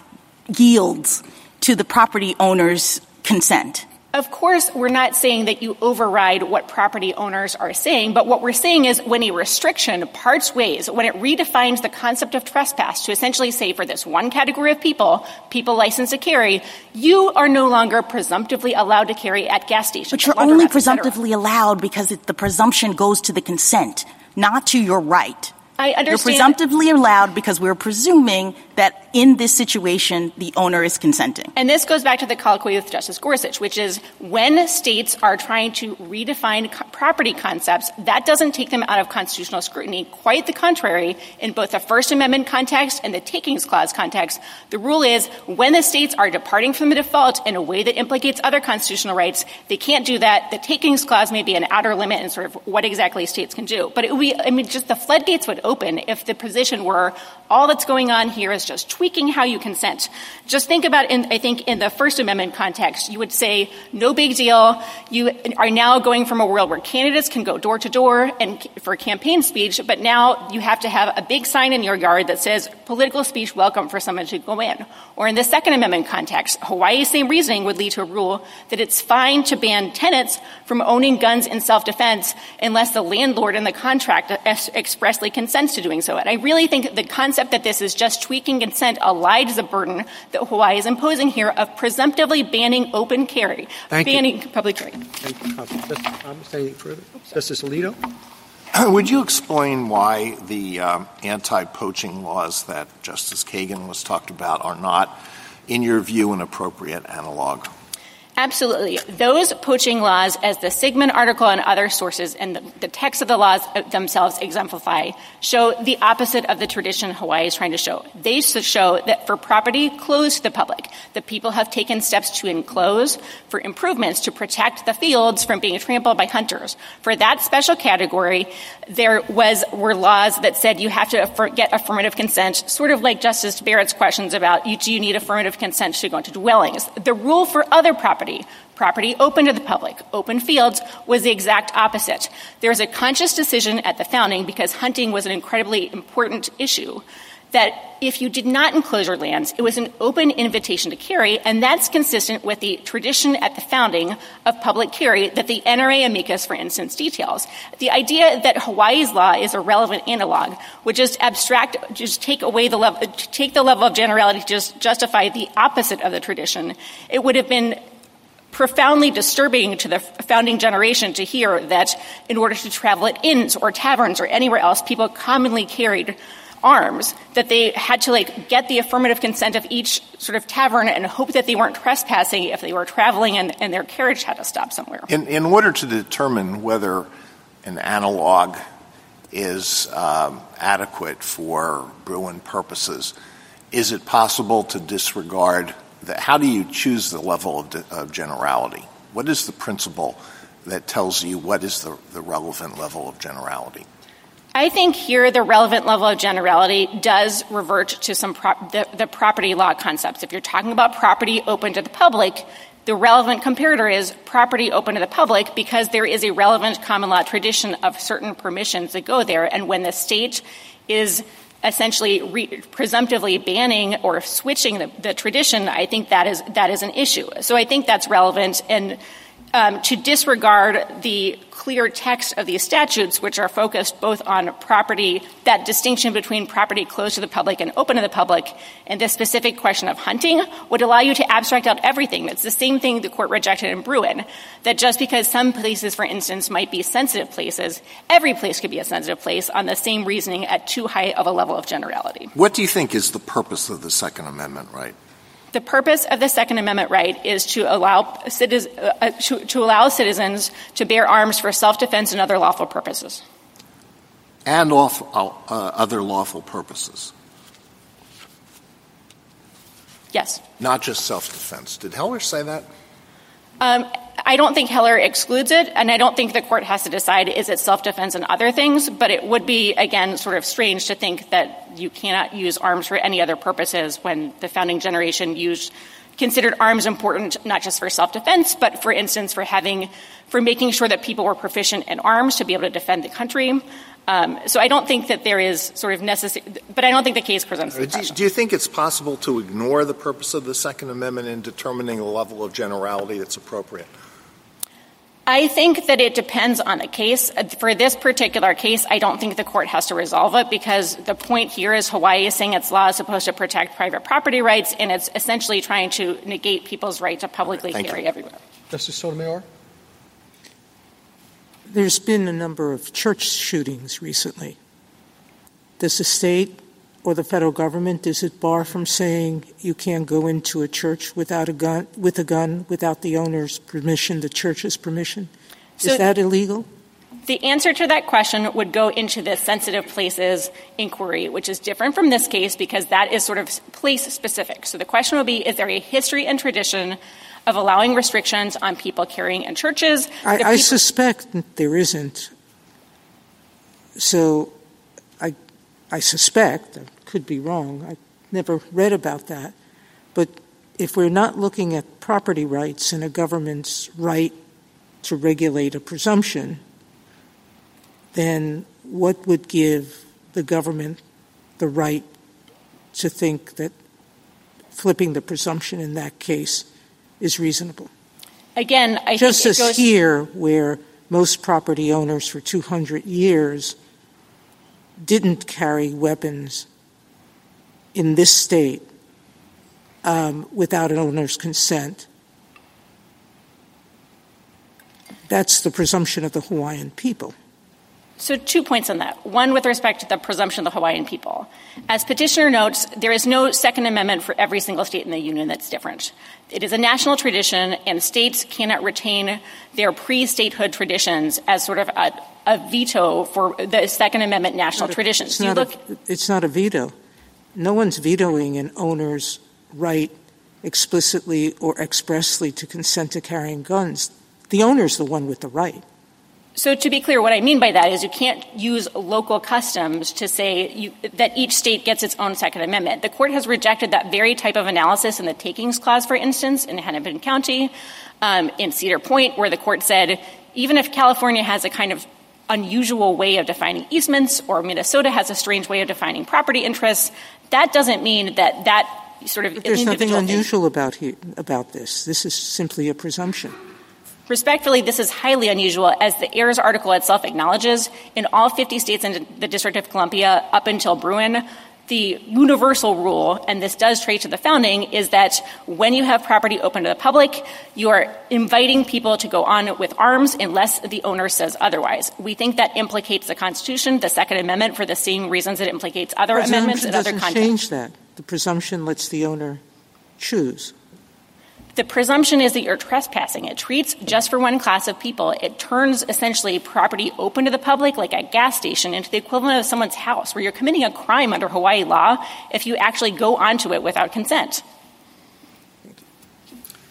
yields to the property owner's consent? Of course, we're not saying that you override what property owners are saying, but what we're saying is when a restriction parts ways, when it redefines the concept of trespass to essentially say for this one category of people licensed to carry, you are no longer presumptively allowed to carry at gas stations. But you're only presumptively allowed because the presumption goes to the consent, not to your right. I understand. You're presumptively allowed because we're presuming that in this situation, the owner is consenting. And this goes back to the colloquy with Justice Gorsuch, which is when states are trying to redefine property concepts, that doesn't take them out of constitutional scrutiny. Quite the contrary, in both the First Amendment context and the Takings Clause context, the rule is when the states are departing from the default in a way that implicates other constitutional rights, they can't do that. The Takings Clause may be an outer limit in sort of what exactly states can do. But it would be, just the floodgates would open if the position were all that's going on here is just tweaking how you consent. Just think about, I think, in the First Amendment context, you would say, no big deal. You are now going from a world where candidates can go door to door and for a campaign speech, but now you have to have a big sign in your yard that says political speech welcome for someone to go in. Or in the Second Amendment context, Hawaii's same reasoning would lead to a rule that it's fine to ban tenants from owning guns in self-defense unless the landlord in the contract expressly consents to doing so. And I really think the concept that this is just tweaking consent elides the burden that Hawaii is imposing here of presumptively banning open carry, banning public carry. Thank you. Justice Thomas, anything further? Justice Alito? Would you explain why the anti-poaching laws that Justice Kagan was talked about are not, in your view, an appropriate analog? Absolutely. Those poaching laws, as the Sigmund article and other sources and the text of the laws themselves exemplify, show the opposite of the tradition Hawaii is trying to show. They show that for property closed to the public, the people have taken steps to enclose for improvements to protect the fields from being trampled by hunters. For that special category, there were laws that said you have to get affirmative consent, sort of like Justice Barrett's questions about do you need affirmative consent to go into dwellings. The rule for other property open to the public, open fields, was the exact opposite. There was a conscious decision at the founding, because hunting was an incredibly important issue, that if you did not enclose your lands, it was an open invitation to carry, and that's consistent with the tradition at the founding of public carry that the NRA amicus, for instance, details. The idea that Hawaii's law is a relevant analog would just take the level of generality to just justify the opposite of the tradition. It would have been profoundly disturbing to the founding generation to hear that in order to travel at inns or taverns or anywhere else, people commonly carried arms, that they had to get the affirmative consent of each sort of tavern and hope that they weren't trespassing if they were traveling and their carriage had to stop somewhere. In order to determine whether an analog is adequate for Bruen purposes, is it possible to disregard how do you choose the level of generality? What is the principle that tells you what is the relevant level of generality? I think here the relevant level of generality does revert to some the property law concepts. If you're talking about property open to the public, the relevant comparator is property open to the public because there is a relevant common law tradition of certain permissions that go there. And when the state is essentially presumptively banning or switching the tradition, I think that is an issue. So I think that's relevant. And to disregard the clear text of these statutes, which are focused both on property, that distinction between property closed to the public and open to the public, and this specific question of hunting would allow you to abstract out everything. It's the same thing the court rejected in Bruin, that just because some places, for instance, might be sensitive places, every place could be a sensitive place on the same reasoning at too high of a level of generality. What do you think is the purpose of the Second Amendment right? The purpose of the Second Amendment right is to allow citizens to bear arms for self-defense and other lawful purposes. And other lawful purposes. Yes. Not just self-defense. Did Heller say that? I don't think Heller excludes it, and I don't think the court has to decide is it self-defense and other things, but it would be, again, sort of strange to think that you cannot use arms for any other purposes when the founding generation considered arms important not just for self-defense, but, for instance, for making sure that people were proficient in arms to be able to defend the country. So I don't think that there is sort of necessary, but I don't think the case presents the question. Do you think it's possible to ignore the purpose of the Second Amendment in determining the level of generality that's appropriate? I think that it depends on the case. For this particular case, I don't think the court has to resolve it because the point here is Hawaii is saying its law is supposed to protect private property rights, and it's essentially trying to negate people's right to publicly carry everywhere. Justice Sotomayor? There's been a number of church shootings recently. Does the state or the federal government, does it bar from saying you can't go into a church with a gun, without the owner's permission, the church's permission? Is that illegal? The answer to that question would go into the sensitive places inquiry, which is different from this case because that is sort of place-specific. So the question would be, is there a history and tradition of allowing restrictions on people carrying in churches? I suspect there isn't. So I suspect, I could be wrong, I never read about that, but if we're not looking at property rights and a government's right to regulate a presumption, then what would give the government the right to think that flipping the presumption in that case is reasonable? Again, I just think as here, where most property owners for 200 years didn't carry weapons in this state without an owner's consent. That's the presumption of the Hawaiian people. So 2 points on that. One, with respect to the presumption of the Hawaiian people. As petitioner notes, there is no Second Amendment for every single state in the Union that's different. It is a national tradition, and states cannot retain their pre-statehood traditions as sort of a veto for the Second Amendment national traditions. It's not a veto. No one's vetoing an owner's right explicitly or expressly to consent to carrying guns. The owner's the one with the right. So to be clear, what I mean by that is you can't use local customs to say that each state gets its own Second Amendment. The court has rejected that very type of analysis in the Takings Clause, for instance, in Hennepin County, in Cedar Point, where the court said even if California has a kind of unusual way of defining easements or Minnesota has a strange way of defining property interests, that doesn't mean that sort of There's nothing unusual about this. This is simply a presumption. Respectfully, this is highly unusual, as the Ayers article itself acknowledges. In all 50 states in the District of Columbia up until Bruin, the universal rule, and this does trace to the founding, is that when you have property open to the public, you are inviting people to go on with arms unless the owner says otherwise. We think that implicates the Constitution, the Second Amendment, for the same reasons it implicates other amendments in other contexts. It doesn't change that. The presumption lets the owner choose. The presumption is that you're trespassing. It treats just for one class of people. It turns essentially property open to the public, like a gas station, into the equivalent of someone's house, where you're committing a crime under Hawaii law if you actually go onto it without consent.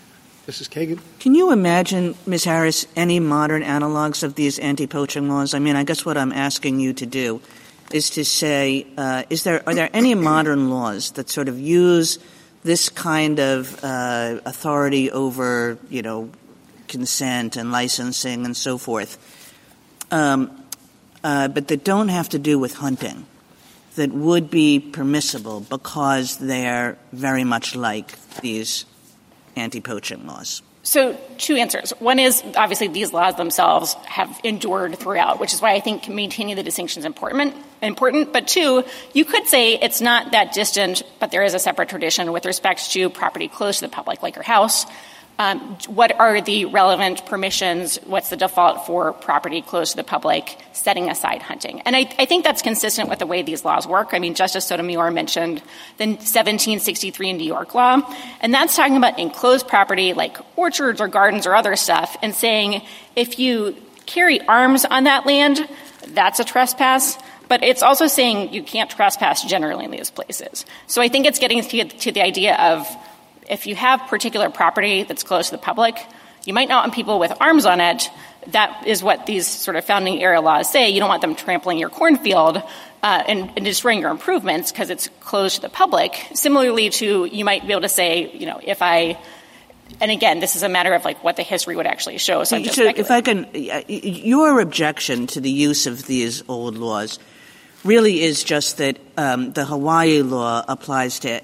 Mrs. Kagan? Can you imagine, Ms. Harris, any modern analogs of these anti-poaching laws? I mean, I guess what I'm asking you to do is to say, are there any modern laws that sort of use this kind of authority over, consent and licensing and so forth, but that don't have to do with hunting, that would be permissible because they're very much like these anti-poaching laws? So 2 answers. One is, obviously, these laws themselves have endured throughout, which is why I think maintaining the distinction is important. But 2, you could say it's not that distant, but there is a separate tradition with respect to property close to the public, like your house. What are the relevant permissions? What's the default for property close to the public, setting aside hunting? And I think that's consistent with the way these laws work. I mean, Justice Sotomayor mentioned the 1763 New York law, and that's talking about enclosed property like orchards or gardens or other stuff, and saying if you carry arms on that land, that's a trespass. But it's also saying you can't trespass generally in these places. So I think it's getting to the idea of if you have particular property that's close to the public, you might not want people with arms on it. That is what these sort of founding era laws say. You don't want them trampling your cornfield and destroying your improvements because it's close to the public. Similarly to, you might be able to say, and again, this is a matter of like what the history would actually show. So I'm just if I can, your objection to the use of these old laws really is just that the Hawaii law applies to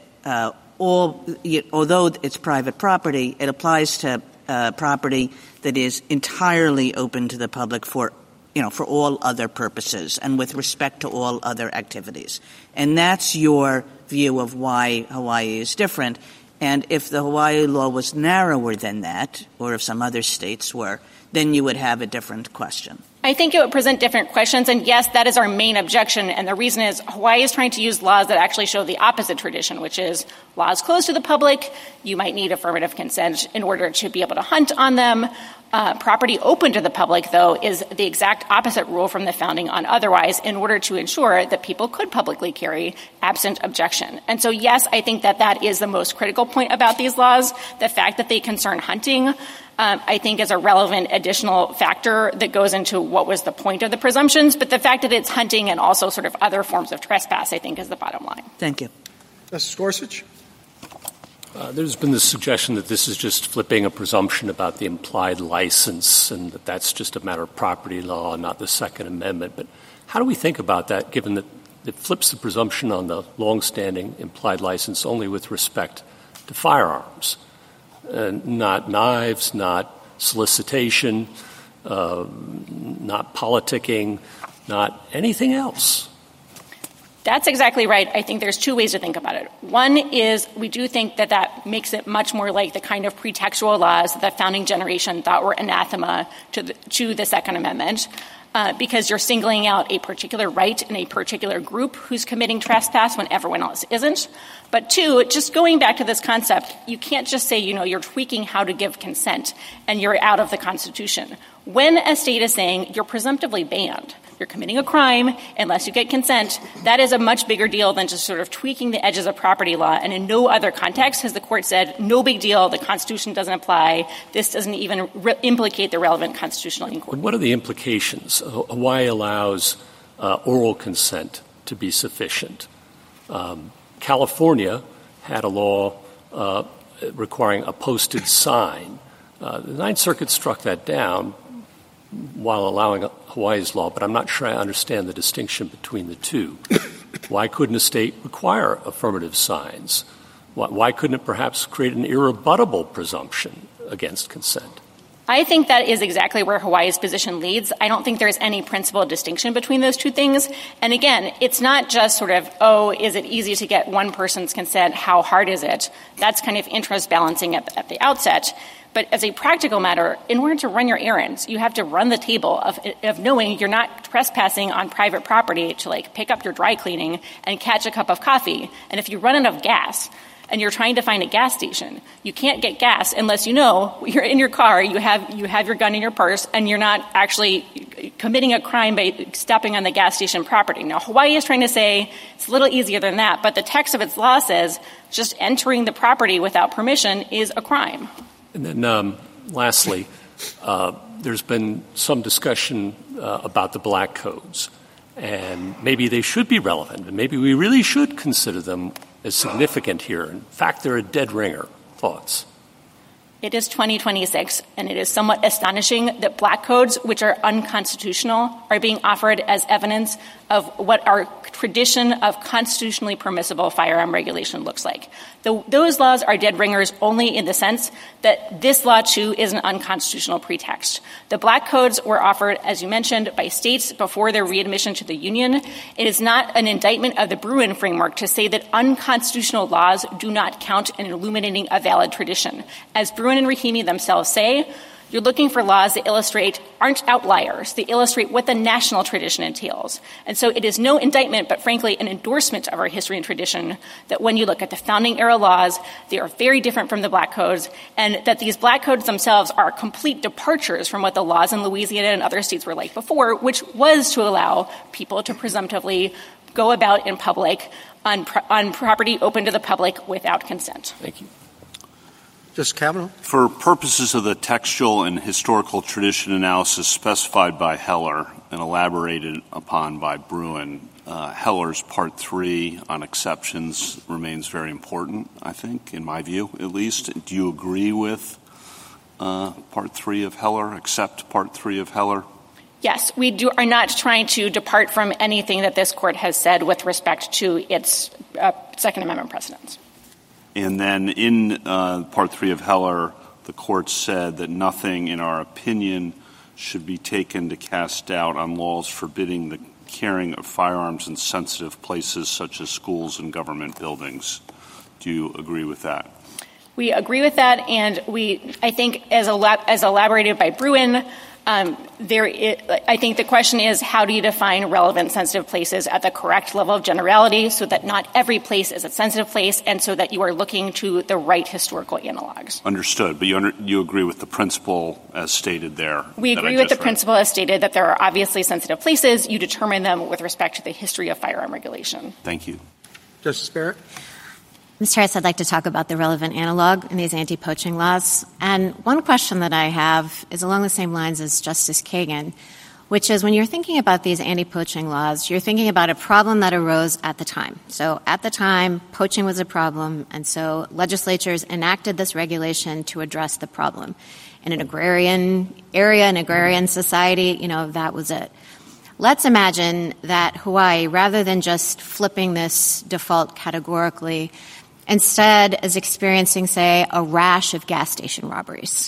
although it's private property, it applies to property that is entirely open to the public for all other purposes and with respect to all other activities. And that's your view of why Hawaii is different. And if the Hawaii law was narrower than that, or if some other states were, then you would have a different question. I think it would present different questions, and yes, that is our main objection, and the reason is Hawaii is trying to use laws that actually show the opposite tradition, which is laws closed to the public. You might need affirmative consent in order to be able to hunt on them. Property open to the public, though, is the exact opposite rule from the founding on otherwise in order to ensure that people could publicly carry absent objection. And so, yes, I think that is the most critical point about these laws. The fact that they concern hunting, I think, is a relevant additional factor that goes into what was the point of the presumptions. But the fact that it's hunting and also sort of other forms of trespass, I think, is the bottom line. Thank you. Justice Gorsuch? There's been this suggestion that this is just flipping a presumption about the implied license and that that's just a matter of property law, not the Second Amendment. But how do we think about that, given that it flips the presumption on the longstanding implied license only with respect to firearms, not knives, not solicitation, not politicking, not anything else? That's exactly right. I think there's 2 ways to think about it. One is we do think that makes it much more like the kind of pretextual laws that the founding generation thought were anathema to the Second Amendment, because you're singling out a particular right in a particular group who's committing trespass when everyone else isn't. But 2, just going back to this concept, you can't just say, you're tweaking how to give consent and you're out of the Constitution. When a state is saying you're presumptively banned, you're committing a crime unless you get consent, that is a much bigger deal than just sort of tweaking the edges of property law. And in no other context has the court said, no big deal, the Constitution doesn't apply, this doesn't even implicate the relevant constitutional inquiry. What are the implications? Hawaii allows oral consent to be sufficient. California had a law requiring a posted sign. The Ninth Circuit struck that down while allowing Hawaii's law, but I'm not sure I understand the distinction between the two. Why couldn't a state require affirmative signs? Why couldn't it perhaps create an irrebuttable presumption against consent? I think that is exactly where Hawaii's position leads. I don't think there's any principal distinction between those two things. And again, it's not just sort of, is it easy to get one person's consent? How hard is it? That's kind of interest balancing at the outset. But as a practical matter, in order to run your errands, you have to run the table of knowing you're not trespassing on private property to pick up your dry cleaning and catch a cup of coffee. And if you run out of gas and you're trying to find a gas station, you can't get gas unless you're in your car, you have your gun in your purse, and you're not actually committing a crime by stepping on the gas station property. Now, Hawaii is trying to say it's a little easier than that, but the text of its law says just entering the property without permission is a crime. And then lastly, there's been some discussion about the black codes, and maybe they should be relevant, and maybe we really should consider them as significant here. In fact, they're a dead ringer. Thoughts? It is 2026, and it is somewhat astonishing that black codes, which are unconstitutional, are being offered as evidence of what our tradition of constitutionally permissible firearm regulation looks like. Those laws are dead ringers only in the sense that this law, too, is an unconstitutional pretext. The black codes were offered, as you mentioned, by states before their readmission to the Union. It is not an indictment of the Bruin framework to say that unconstitutional laws do not count in illuminating a valid tradition. As Bruin and Rahimi themselves say, you're looking for laws that aren't outliers. They illustrate what the national tradition entails. And so it is no indictment, but frankly an endorsement of our history and tradition that when you look at the founding era laws, they are very different from the black codes, and that these black codes themselves are complete departures from what the laws in Louisiana and other states were like before, which was to allow people to presumptively go about in public on property open to the public without consent. Thank you. Justice Kavanaugh? For purposes of the textual and historical tradition analysis specified by Heller and elaborated upon by Bruin, Heller's Part 3 on exceptions remains very important, I think, in my view at least. Do you agree with Part 3 of Heller, accept Part 3 of Heller? Yes, we are not trying to depart from anything that this Court has said with respect to its Second Amendment precedents. And then in Part 3 of Heller, the Court said that nothing, in our opinion, should be taken to cast doubt on laws forbidding the carrying of firearms in sensitive places such as schools and government buildings. Do you agree with that? We agree with that, and I think, as elaborated by Bruin, I think the question is, how do you define relevant sensitive places at the correct level of generality so that not every place is a sensitive place and so that you are looking to the right historical analogs? Understood. But you agree with the principle as stated there? We agree with the principle as stated that there are obviously sensitive places. You determine them with respect to the history of firearm regulation. Thank you. Justice Barrett? Mr. Harris, I'd like to talk about the relevant analog in these anti-poaching laws. And one question that I have is along the same lines as Justice Kagan, which is when you're thinking about these anti-poaching laws, you're thinking about a problem that arose at the time. So at the time, poaching was a problem, and so legislatures enacted this regulation to address the problem. In an agrarian area, an agrarian society, that was it. Let's imagine that Hawaii, rather than just flipping this default categorically, instead is experiencing, say, a rash of gas station robberies.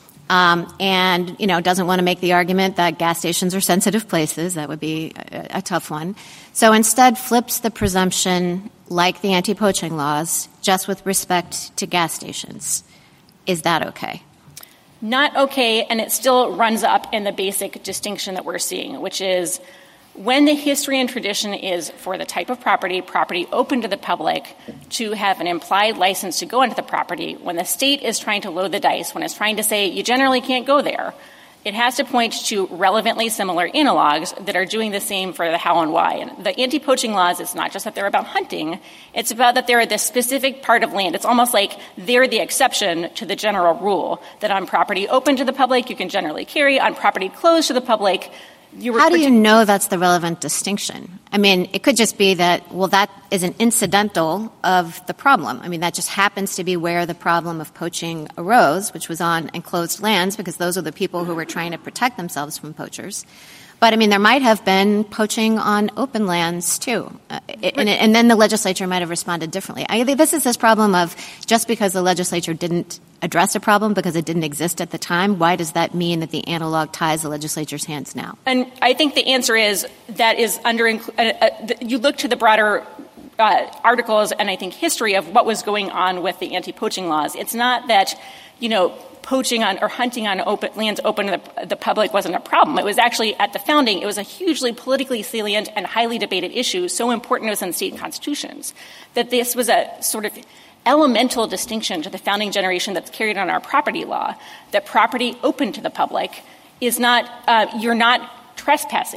And doesn't want to make the argument that gas stations are sensitive places. That would be a tough one. So instead flips the presumption, like the anti-poaching laws, just with respect to gas stations. Is that okay? Not okay, and it still runs up in the basic distinction that we're seeing, which is when the history and tradition is for the type of property open to the public, to have an implied license to go into the property, when the state is trying to load the dice, when it's trying to say you generally can't go there, it has to point to relevantly similar analogs that are doing the same for the how and why. And the anti-poaching laws, it's not just that they're about hunting, it's about that they're this specific part of land. It's almost like they're the exception to the general rule that on property open to the public, you can generally carry, on property closed to the public, how do you know that's the relevant distinction? I mean, it could just be that, that is an incidental of the problem. I mean, that just happens to be where the problem of poaching arose, which was on enclosed lands, because those are the people who were trying to protect themselves from poachers. But, I mean, there might have been poaching on open lands, too. And then the legislature might have responded differently. I think this is this problem of just because the legislature didn't address a problem because it didn't exist at the time, why does that mean that the analog ties the legislature's hands now? And I think the answer is that is you look to the broader articles and I think history of what was going on with the anti-poaching laws. It's not that, poaching on or hunting on lands open to the public wasn't a problem. It was actually, at the founding, it was a hugely politically salient and highly debated issue, so important it was in state constitutions, that this was a sort of elemental distinction to the founding generation that's carried on our property law, that property open to the public is not, you're not trespassing.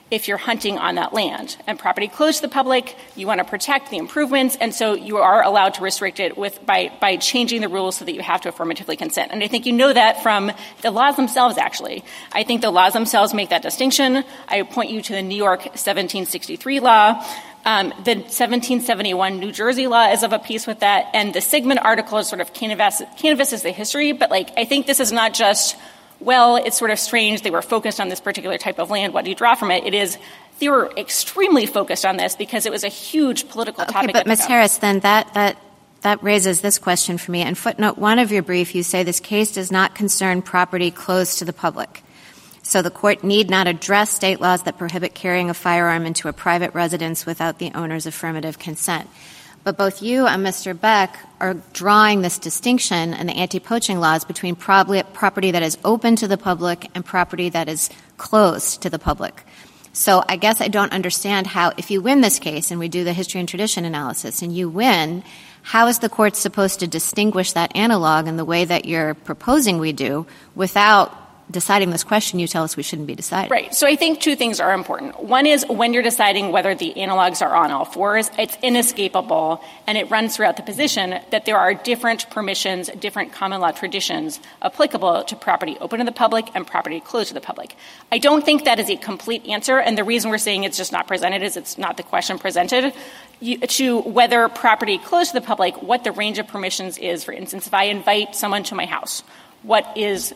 if you're hunting on that land. And property closed to the public, you want to protect the improvements, and so you are allowed to restrict it by changing the rules so that you have to affirmatively consent. And I think you know that from the laws themselves, actually. I think the laws themselves make that distinction. I point you to the New York 1763 law. The 1771 New Jersey law is of a piece with that, and the Sigmund article is sort of canvasses the history, but I think this is not just, well, it's sort of strange they were focused on this particular type of land. What do you draw from it? It is, they were extremely focused on this because it was a huge political topic. But Ms. Harris, then that raises this question for me. In footnote 1 of your brief, you say this case does not concern property closed to the public. So the court need not address state laws that prohibit carrying a firearm into a private residence without the owner's affirmative consent. But both you and Mr. Beck are drawing this distinction in the anti-poaching laws between property that is open to the public and property that is closed to the public. So I guess I don't understand how, if you win this case and we do the history and tradition analysis and you win, how is the court supposed to distinguish that analog in the way that you're proposing we do without deciding this question you tell us we shouldn't be deciding? Right. So I think two things are important. One is when you're deciding whether the analogs are on all fours, it's inescapable, and it runs throughout the position that there are different permissions, different common law traditions applicable to property open to the public and property closed to the public. I don't think that is a complete answer, and the reason we're saying it's just not presented is it's not the question presented. To whether property closed to the public, what the range of permissions is. For instance, if I invite someone to my house, what is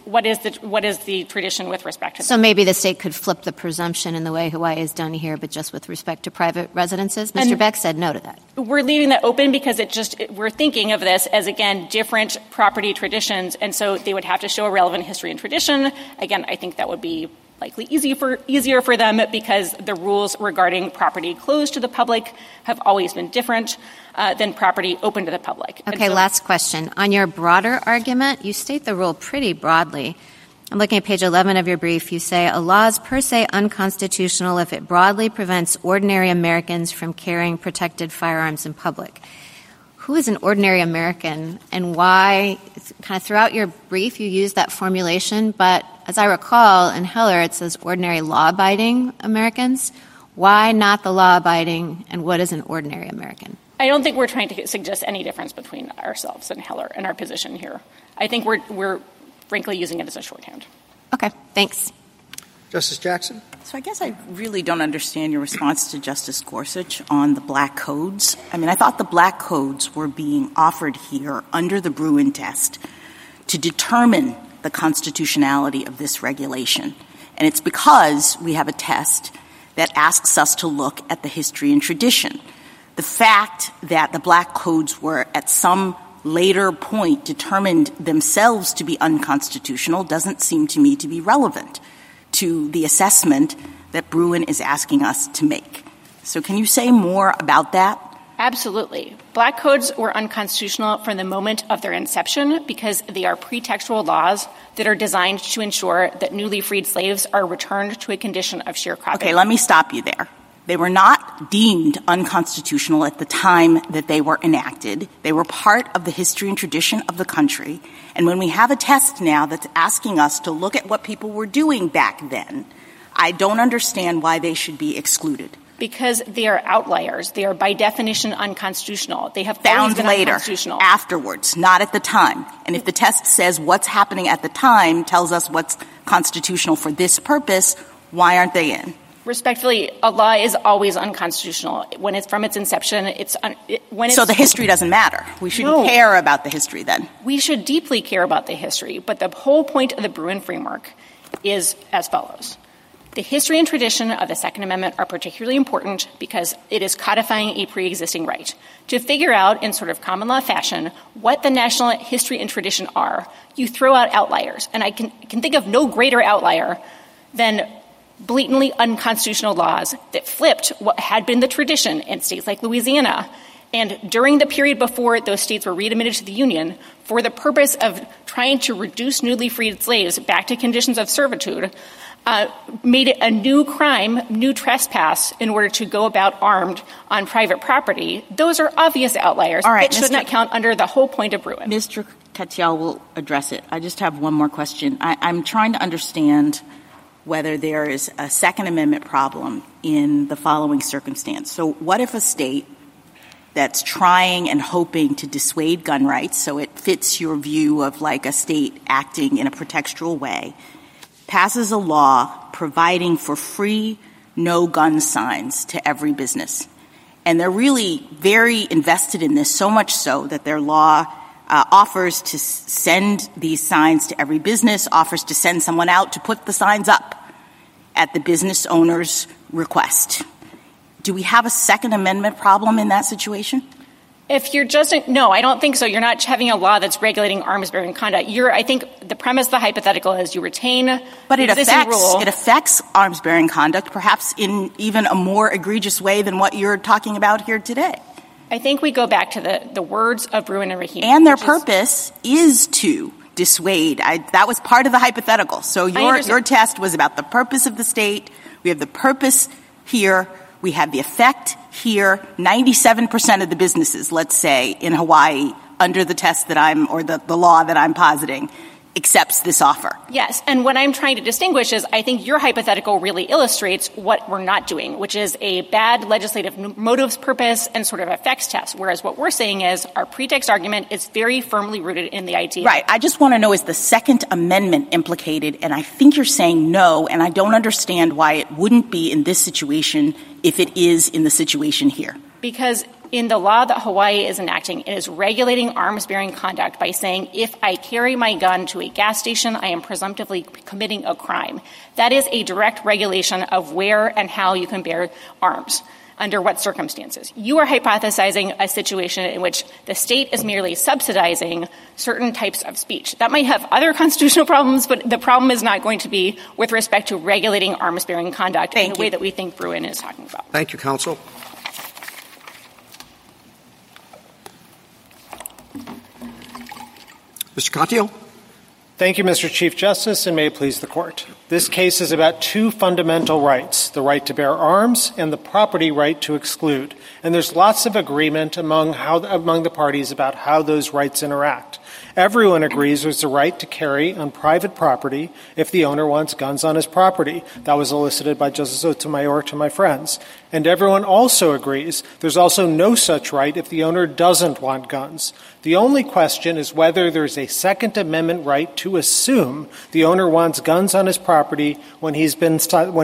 the tradition with respect to that? So maybe the state could flip the presumption in the way Hawaii has done here, but just with respect to private residences? Mr. Beck said no to that. We're leaving that open because we're thinking of this as, again, different property traditions, and so they would have to show a relevant history and tradition. Again, I think that would be likely easier for them because the rules regarding property closed to the public have always been different than property open to the public. Okay, last question. On your broader argument, you state the rule pretty broadly. I'm looking at page 11 of your brief. You say a law is per se unconstitutional if it broadly prevents ordinary Americans from carrying protected firearms in public. Who is an ordinary American, and why? Kind of throughout your brief you use that formulation, but as I recall in Heller it says ordinary law-abiding Americans. Why not the law-abiding, and what is an ordinary American? I don't think we're trying to suggest any difference between ourselves and Heller and our position here. I think we're frankly using it as a shorthand. Okay, thanks. Justice Jackson? So I guess I really don't understand your response to Justice Gorsuch on the black codes. I mean, I thought the black codes were being offered here under the Bruin test to determine the constitutionality of this regulation. And it's because we have a test that asks us to look at the history and tradition. The fact that the black codes were at some later point determined themselves to be unconstitutional doesn't seem to me to be relevant to the assessment that Bruin is asking us to make. So can you say more about that? Absolutely. Black codes were unconstitutional from the moment of their inception because they are pretextual laws that are designed to ensure that newly freed slaves are returned to a condition of sharecropping. Okay, let me stop you there. They were not deemed unconstitutional at the time that they were enacted. They were part of the history and tradition of the country. And when we have a test now that's asking us to look at what people were doing back then, I don't understand why they should be excluded. Because they are outliers. They are by definition unconstitutional. They have found been later, unconstitutional. Afterwards, not at the time. And if the test says what's happening at the time tells us what's constitutional for this purpose, why aren't they in? Respectfully, a law is always unconstitutional. When it's from its inception, So the history doesn't matter. We shouldn't care about the history then. We should deeply care about the history, but the whole point of the Bruin framework is as follows. The history and tradition of the Second Amendment are particularly important because it is codifying a pre-existing right. To figure out in sort of common law fashion what the national history and tradition are, you throw out outliers. And I can think of no greater outlier than blatantly unconstitutional laws that flipped what had been the tradition in states like Louisiana. And during the period before those states were readmitted to the Union, for the purpose of trying to reduce newly freed slaves back to conditions of servitude, made it a new crime, new trespass, in order to go about armed on private property. Those are obvious outliers that should not count under the whole point of Bruin. Mr. Katyal will address it. I just have one more question. I'm trying to understand whether there is a Second Amendment problem in the following circumstance. So what if a state that's trying and hoping to dissuade gun rights, so it fits your view of like a state acting in a pretextual way, passes a law providing for free no-gun signs to every business? And they're really very invested in this, so much so that their law offers to send these signs to every business, offers to send someone out to put the signs up at the business owner's request. Do we have a Second Amendment problem in that situation? If you're just – no, I don't think so. You're not having a law that's regulating arms-bearing conduct. I think the premise of the hypothetical is you retain the existing rule. It affects arms-bearing conduct, perhaps in even a more egregious way than what you're talking about here today. I think we go back to the words of Bruen and Rahimi. And their purpose is to dissuade. That was part of the hypothetical. So your test was about the purpose of the state. We have the purpose here. We have the effect here. 97% of the businesses, let's say, in Hawaii, under the test that or the law that I'm positing, accepts this offer. Yes, and what I'm trying to distinguish is I think your hypothetical really illustrates what we're not doing, which is a bad legislative motives purpose and sort of effects test, whereas what we're saying is our pretext argument is very firmly rooted in the idea. Right. I just want to know, is the Second Amendment implicated? And I think you're saying no, and I don't understand why it wouldn't be in this situation if it is in the situation here. Because in the law that Hawaii is enacting, it is regulating arms-bearing conduct by saying if I carry my gun to a gas station, I am presumptively committing a crime. That is a direct regulation of where and how you can bear arms, under what circumstances. You are hypothesizing a situation in which the state is merely subsidizing certain types of speech. That might have other constitutional problems, but the problem is not going to be with respect to regulating arms-bearing conduct in the way that we think Bruen is talking about. Thank you, counsel. Mr. Katyal. Thank you, Mr. Chief Justice, and may it please the Court. This case is about two fundamental rights, the right to bear arms and the property right to exclude. And there's lots of agreement among the parties about how those rights interact. Everyone agrees there's the right to carry on private property if the owner wants guns on his property. That was elicited by Justice Sotomayor to my friends. And everyone also agrees there's also no such right if the owner doesn't want guns. The only question is whether there's a Second Amendment right to assume the owner wants guns on his property when he's been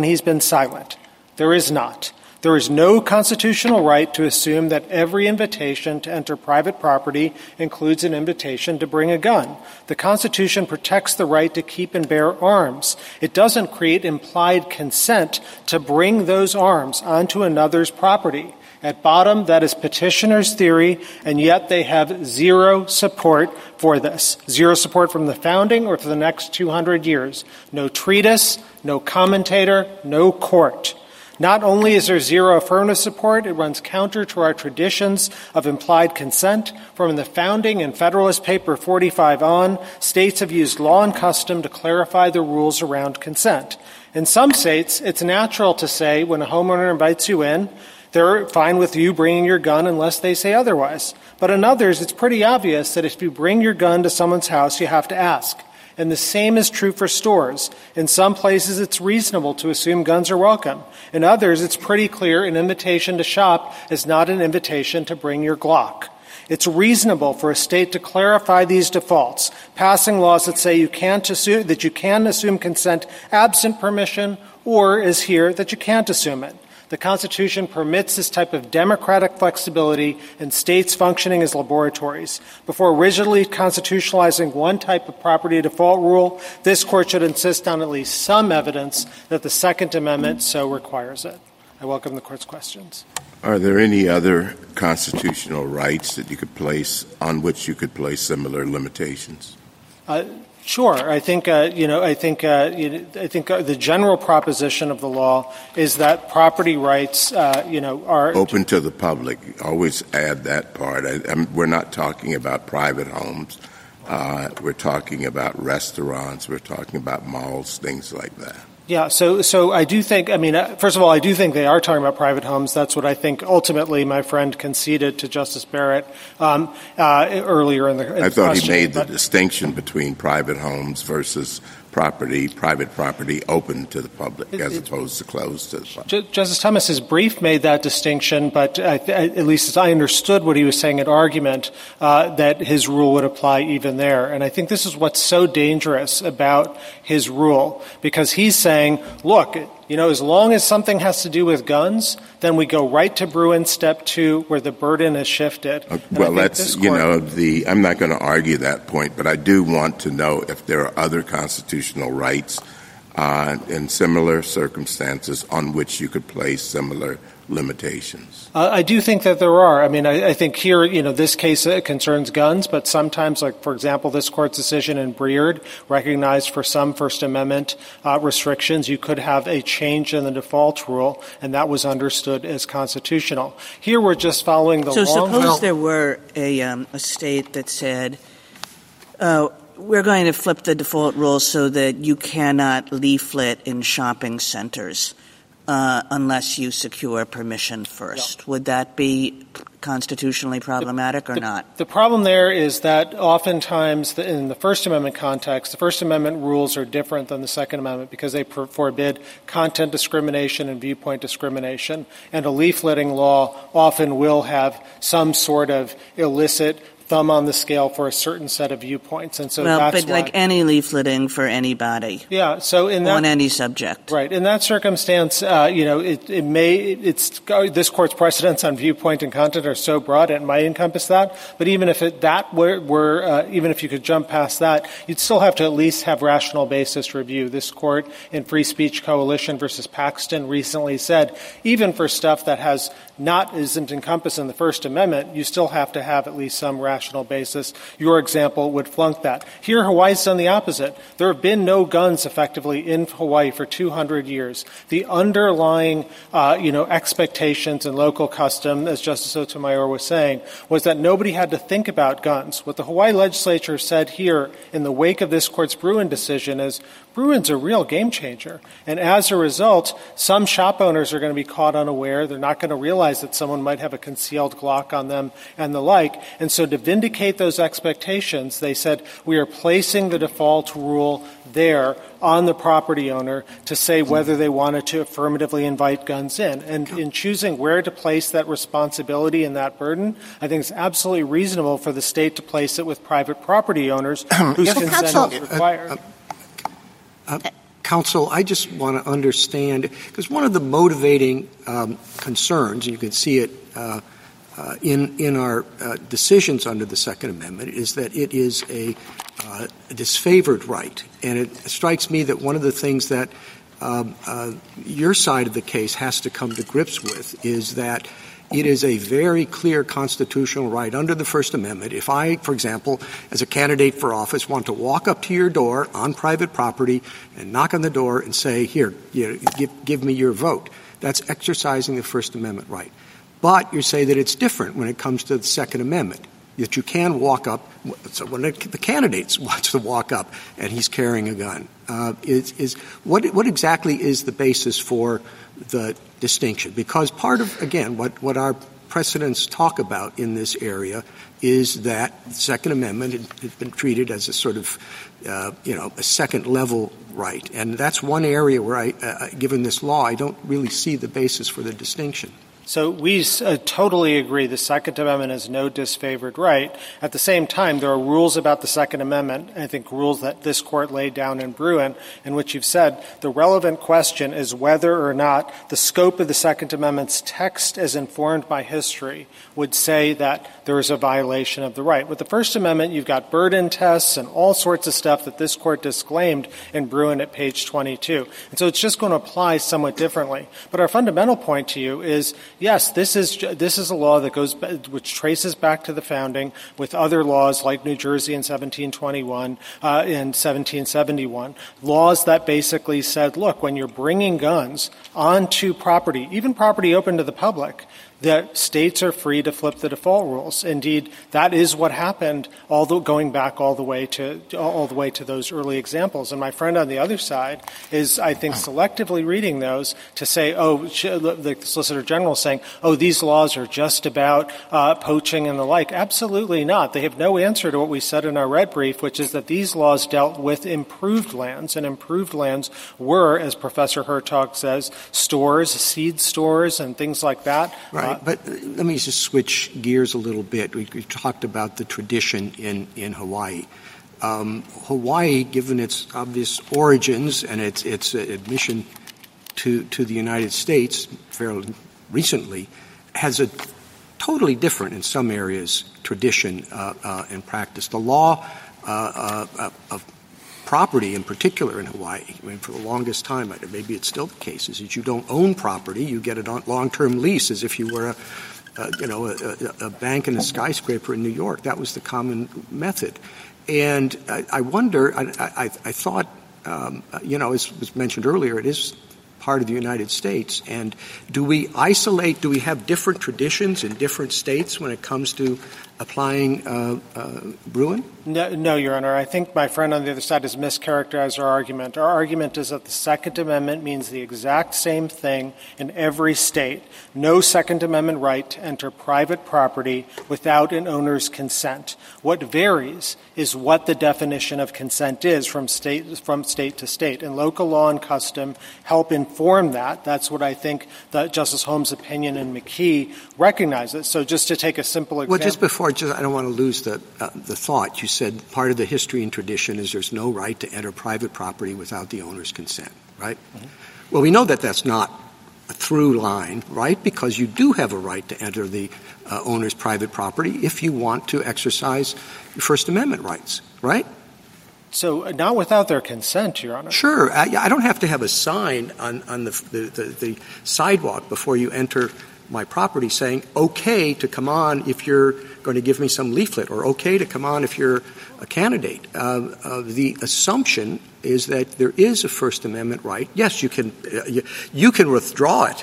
silent. There is not. There is no constitutional right to assume that every invitation to enter private property includes an invitation to bring a gun. The Constitution protects the right to keep and bear arms. It doesn't create implied consent to bring those arms onto another's property. At bottom, that is petitioner's theory, and yet they have zero support for this. Zero support from the founding or for the next 200 years. No treatise, no commentator, no court. Not only is there zero affirmative support, it runs counter to our traditions of implied consent. From the founding and Federalist Paper 45 on, states have used law and custom to clarify the rules around consent. In some states, it's natural to say when a homeowner invites you in, they're fine with you bringing your gun unless they say otherwise. But in others, it's pretty obvious that if you bring your gun to someone's house, you have to ask. And the same is true for stores. In some places, it's reasonable to assume guns are welcome. In others, it's pretty clear an invitation to shop is not an invitation to bring your Glock. It's reasonable for a state to clarify these defaults, passing laws that say you can assume consent absent permission, or, as here, that you can't assume it. The Constitution permits this type of democratic flexibility in states functioning as laboratories. Before rigidly constitutionalizing one type of property default rule, this Court should insist on at least some evidence that the Second Amendment so requires it. I welcome the Court's questions. Are there any other constitutional rights that you could place on which you could place similar limitations? Sure. I think the general proposition of the law is that property rights, are open to the public. Always add that part. We're not talking about private homes. We're talking about restaurants. We're talking about malls, things like that. Yeah, so I do think, first of all, I do think they are talking about private homes. That's what I think ultimately my friend conceded to Justice Barrett earlier in the I thought he made the distinction between private homes versus private property, open to the public as opposed to closed to the public. Justice Thomas's brief made that distinction, but at least as I understood what he was saying at argument, that his rule would apply even there. And I think this is what's so dangerous about his rule, because he's saying, look, as long as something has to do with guns, then we go right to Bruen Step 2 where the burden is shifted. Well, that's, I'm not going to argue that point, but I do want to know if there are other constitutional rights in similar circumstances on which you could place similar limitations. I do think that there are. I mean, I think here, this case concerns guns, but sometimes, like, for example, this court's decision in Breard recognized for some First Amendment restrictions, you could have a change in the default rule, and that was understood as constitutional. Here we're just following the So suppose there were a state that said, we're going to flip the default rule so that you cannot leaflet in shopping centers unless you secure permission first. Yeah. Would that be constitutionally problematic or not? The problem there is that oftentimes in the First Amendment context, the First Amendment rules are different than the Second Amendment because they forbid content discrimination and viewpoint discrimination. And a leafleting law often will have some sort of illicit thumb on the scale for a certain set of viewpoints. And so that's like any leafleting for anybody. Yeah. So on any subject. Right. In that circumstance, this court's precedents on viewpoint and content are so broad it might encompass that. But even if even if you could jump past that, you'd still have to at least have rational basis review. This court in Free Speech Coalition versus Paxton recently said, even for stuff that isn't encompassed in the First Amendment, you still have to have at least some rational basis. Your example would flunk that. Here, Hawaii's done the opposite. There have been no guns effectively in Hawaii for 200 years. The underlying, expectations and local custom, as Justice Sotomayor was saying, was that nobody had to think about guns. What the Hawaii legislature said here in the wake of this court's Bruen decision is, Bruen's a real game changer. And as a result, some shop owners are going to be caught unaware. They're not going to realize that someone might have a concealed Glock on them and the like. And so to vindicate those expectations, they said, we are placing the default rule there on the property owner to say whether they wanted to affirmatively invite guns in. And in choosing where to place that responsibility and that burden, I think it's absolutely reasonable for the state to place it with private property owners whose consent is required. Counsel, I just want to understand, because one of the motivating concerns, and you can see it in our decisions under the Second Amendment, is that it is a disfavored right. And it strikes me that one of the things that your side of the case has to come to grips with is that it is a very clear constitutional right under the First Amendment. If I, for example, as a candidate for office, want to walk up to your door on private property and knock on the door and say, here, give me your vote, that's exercising the First Amendment right. But you say that it's different when it comes to the Second Amendment, that you can walk up. So when the candidate wants to walk up and he's carrying a gun, what exactly is the basis for the distinction? Because part of, again, what our precedents talk about in this area is that the Second Amendment has been treated as a sort of, a second-level right. And that's one area where given this law, I don't really see the basis for the distinction. So we totally agree the Second Amendment is no disfavored right. At the same time, there are rules about the Second Amendment, I think rules that this court laid down in Bruen, in which you've said the relevant question is whether or not the scope of the Second Amendment's text as informed by history would say that there is a violation of the right. With the First Amendment, you've got burden tests and all sorts of stuff that this court disclaimed in Bruen at page 22. And so it's just going to apply somewhat differently. But our fundamental point to you is, yes, this is a law that which traces back to the founding with other laws like New Jersey in 1721 and 1771, laws that basically said, look, when you're bringing guns onto property, even property open to the public, that states are free to flip the default rules. Indeed, that is what happened, going back all the way to those early examples. And my friend on the other side is, I think, selectively reading those to say, the Solicitor General saying, oh, these laws are just about poaching and the like. Absolutely not. They have no answer to what we said in our red brief, which is that these laws dealt with improved lands, and improved lands were, as Professor Hertog says, stores, seed stores, and things like that. Right, but let me just switch gears a little bit. We talked about the tradition in Hawaii. Hawaii, given its obvious origins and its admission to the United States fairly recently, has a totally different, in some areas, tradition and practice. The law of property, in particular in Hawaii, I mean, for the longest time, maybe it's still the case, is that you don't own property, you get a long-term lease as if you were a bank in a skyscraper in New York. That was the common method. And I wonder, I thought, as was mentioned earlier, it is part of the United States. And do we have different traditions in different states when it comes to applying Bruin? No, Your Honor. I think my friend on the other side has mischaracterized our argument. Our argument is that the Second Amendment means the exact same thing in every state. No Second Amendment right to enter private property without an owner's consent. What varies is what the definition of consent is from state to state. And local law and custom help inform that. That's what I think that Justice Holmes' opinion in McKee recognizes. So just to take a simple example. Well, just before, I don't want to lose the thought. You said part of the history and tradition is there's no right to enter private property without the owner's consent, right? Mm-hmm. Well, we know that that's not a through line, right? Because you do have a right to enter the owner's private property if you want to exercise your First Amendment rights, right? So not without their consent, Your Honor. Sure. I don't have to have a sign on the sidewalk before you enter my property saying, okay to come on if you're going to give me some leaflet, or okay to come on if you're a candidate. The assumption is that there is a First Amendment right. Yes, you can withdraw it.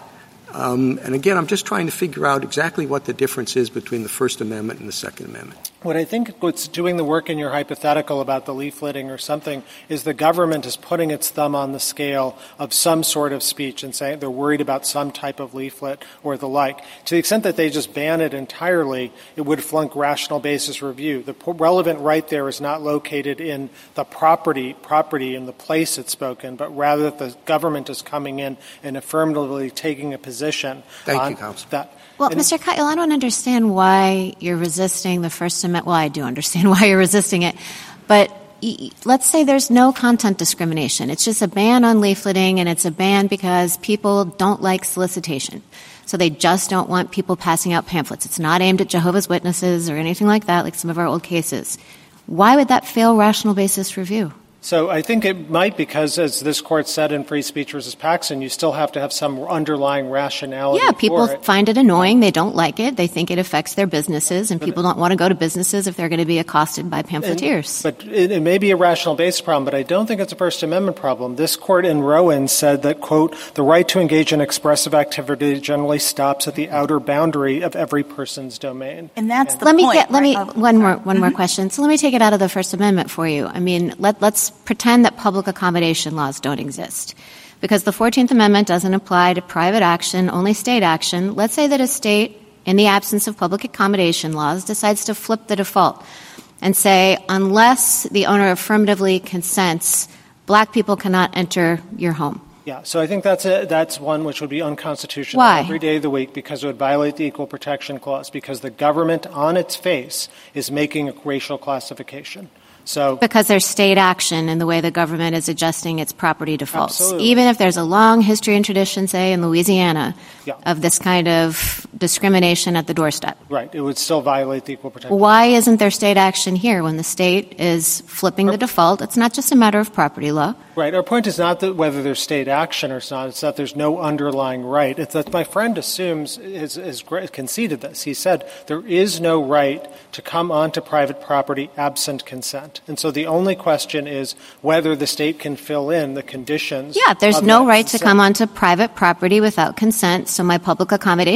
And again, I'm just trying to figure out exactly what the difference is between the First Amendment and the Second Amendment. What I think what's doing the work in your hypothetical about the leafleting or something is the government is putting its thumb on the scale of some sort of speech and saying they're worried about some type of leaflet or the like. To the extent that they just ban it entirely, it would flunk rational basis review. The relevant right there is not located in the property in the place it's spoken, but rather that the government is coming in and affirmatively taking a position Thank you, Counsel. That. Well, Mr. Kyle, I don't understand why you're resisting the First Amendment. Well, I do understand why you're resisting it. But let's say there's no content discrimination. It's just a ban on leafleting, and it's a ban because people don't like solicitation. So they just don't want people passing out pamphlets. It's not aimed at Jehovah's Witnesses or anything like that, like some of our old cases. Why would that fail rational basis review? So I think it might because, as this Court said in Free Speech versus Paxson, you still have to have some underlying rationality. Yeah, people find it annoying. They don't like it. They think it affects their businesses, and people don't want to go to businesses if they're going to be accosted by pamphleteers. But it may be a rational basis problem, but I don't think it's a First Amendment problem. This Court in Rowan said that, quote, the right to engage in expressive activity generally stops at the outer boundary of every person's domain. And that's the point. One more question. So let me take it out of the First Amendment for you. I mean, let's pretend that public accommodation laws don't exist. Because the 14th Amendment doesn't apply to private action, only state action. Let's say that a state, in the absence of public accommodation laws, decides to flip the default and say, unless the owner affirmatively consents, black people cannot enter your home. Yeah, so I think that's one which would be unconstitutional every day of the week because it would violate the Equal Protection Clause because the government on its face is making a racial classification. So because there's state action in the way the government is adjusting its property defaults. Absolutely. Even if there's a long history and tradition, say, in Louisiana, of this kind of discrimination at the doorstep. Right. It would still violate the Equal Protection. Why isn't there state action here when the state is flipping the default? It's not just a matter of property law. Right. Our point is not that whether there's state action or not. It's that there's no underlying right. It's that my friend assumes, has conceded this. He said there is no right to come onto private property absent consent. And so the only question is whether the state can fill in the conditions. Yeah, there's no right to come onto private property without consent, so my public accommodations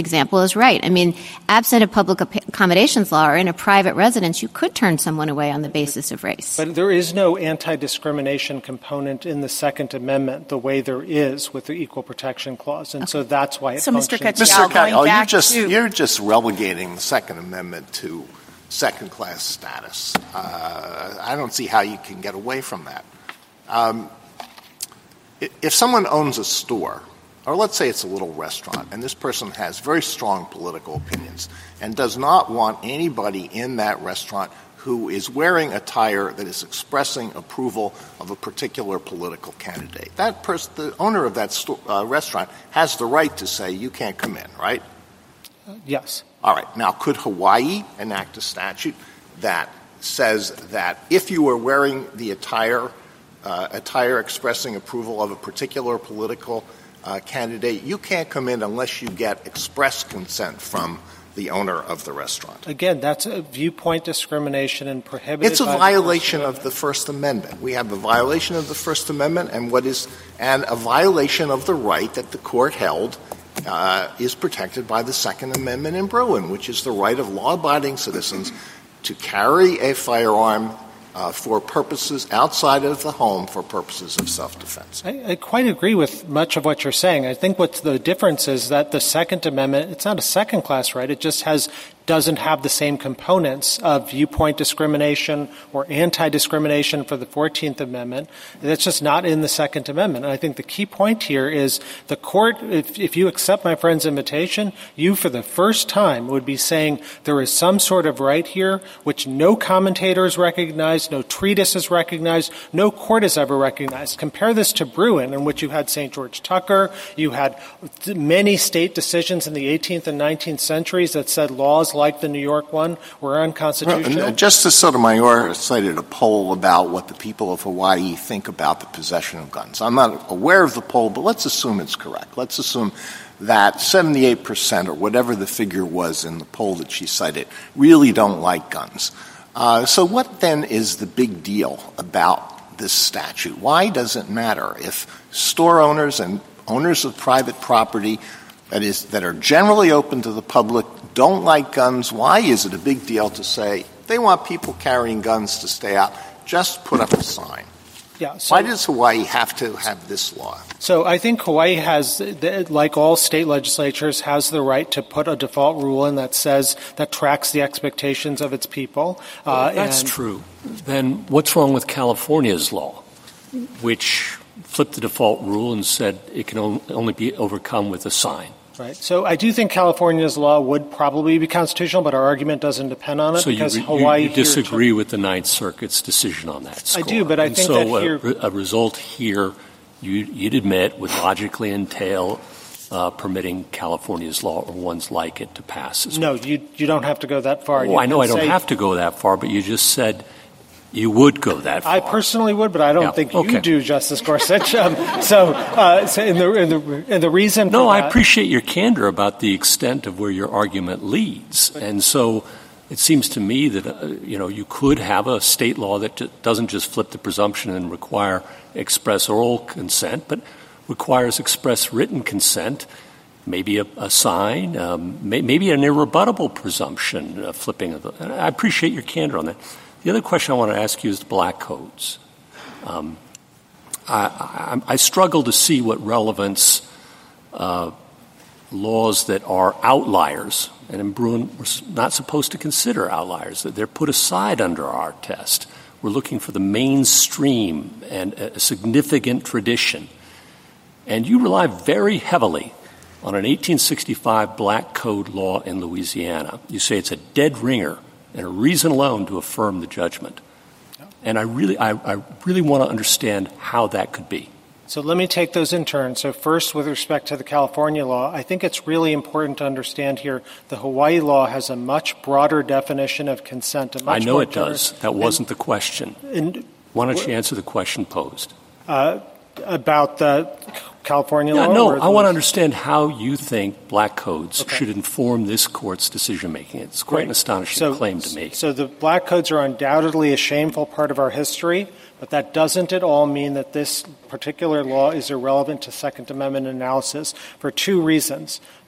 example is right. I mean, absent a public accommodations law or in a private residence, you could turn someone away on the basis of race. But there is no anti-discrimination component in the Second Amendment the way there is with the Equal Protection Clause. And so that's why it functions. Mr. Katyal, you're just relegating the Second Amendment to second-class status. I don't see how you can get away from that. If someone owns a store, or let's say it's a little restaurant, and this person has very strong political opinions and does not want anybody in that restaurant who is wearing attire that is expressing approval of a particular political candidate, that person, the owner of that restaurant, has the right to say, you can't come in, right? Yes. All right. Now, could Hawaii enact a statute that says that if you are wearing the attire expressing approval of a particular political candidate, you can't come in unless you get express consent from the owner of the restaurant? Again, that's a viewpoint discrimination and prohibited. It's a violation of the First Amendment. We have a violation of the First Amendment and a violation of the right that the court held is protected by the Second Amendment in Bruin, which is the right of law-abiding citizens to carry a firearm for purposes outside of the home for purposes of self-defense. I quite agree with much of what you're saying. I think what the difference is that the Second Amendment, it's not a second-class right. It just doesn't have the same components of viewpoint discrimination or anti-discrimination for the 14th Amendment. That's just not in the Second Amendment. And I think the key point here is the court, if you accept my friend's invitation, you for the first time would be saying there is some sort of right here which no commentator has recognized, no treatise has recognized, no court has ever recognized. Compare this to Bruin, in which you had St. George Tucker, you had many state decisions in the 18th and 19th centuries that said laws like the New York one were unconstitutional. Justice Sotomayor cited a poll about what the people of Hawaii think about the possession of guns. I'm not aware of the poll, but let's assume it's correct. Let's assume that 78% or whatever the figure was in the poll that she cited really don't like guns. So what then is the big deal about this statute? Why does it matter if store owners and owners of private property that are generally open to the public don't like guns? Why is it a big deal to say they want people carrying guns to stay out? Just put up a sign. Yeah, why does Hawaii have to have this law? So I think Hawaii has, like all state legislatures, has the right to put a default rule in that tracks the expectations of its people. If that's true, then what's wrong with California's law, which flipped the default rule and said it can only be overcome with a sign? Right. So I do think California's law would probably be constitutional, but our argument doesn't depend on it because Hawaii you disagree with the Ninth Circuit's decision on that score. I do, but I think that here a result here you'd admit would logically entail permitting California's law or ones like it to pass as well. No, you don't have to go that far. I know I don't have to go that far, but you just said you would go that far. I personally would, but I don't think you do, Justice Gorsuch. And the reason No, I appreciate your candor about the extent of where your argument leads. And so it seems to me that, you could have a state law that doesn't just flip the presumption and require express oral consent, but requires express written consent, maybe a sign, maybe an irrebuttable presumption, flipping of the. I appreciate your candor on that. The other question I want to ask you is the black codes. I struggle to see what relevance laws that are outliers, and in Bruin we're not supposed to consider outliers, that they're put aside under our test. We're looking for the mainstream and a significant tradition. And you rely very heavily on an 1865 black code law in Louisiana. You say it's a dead ringer and a reason alone to affirm the judgment. And I really want to understand how that could be. So let me take those in turn. So first, with respect to the California law, I think it's really important to understand here the Hawaii law has a much broader definition of consent. I know it does. That wasn't the question. Why don't you answer the question posed? About the California law? No, I want to understand how you think black codes should inform this court's decision-making. It's quite an astonishing claim to me. So the black codes are undoubtedly a shameful part of our history, but that doesn't at all mean that this particular law is irrelevant to Second Amendment analysis for two reasons.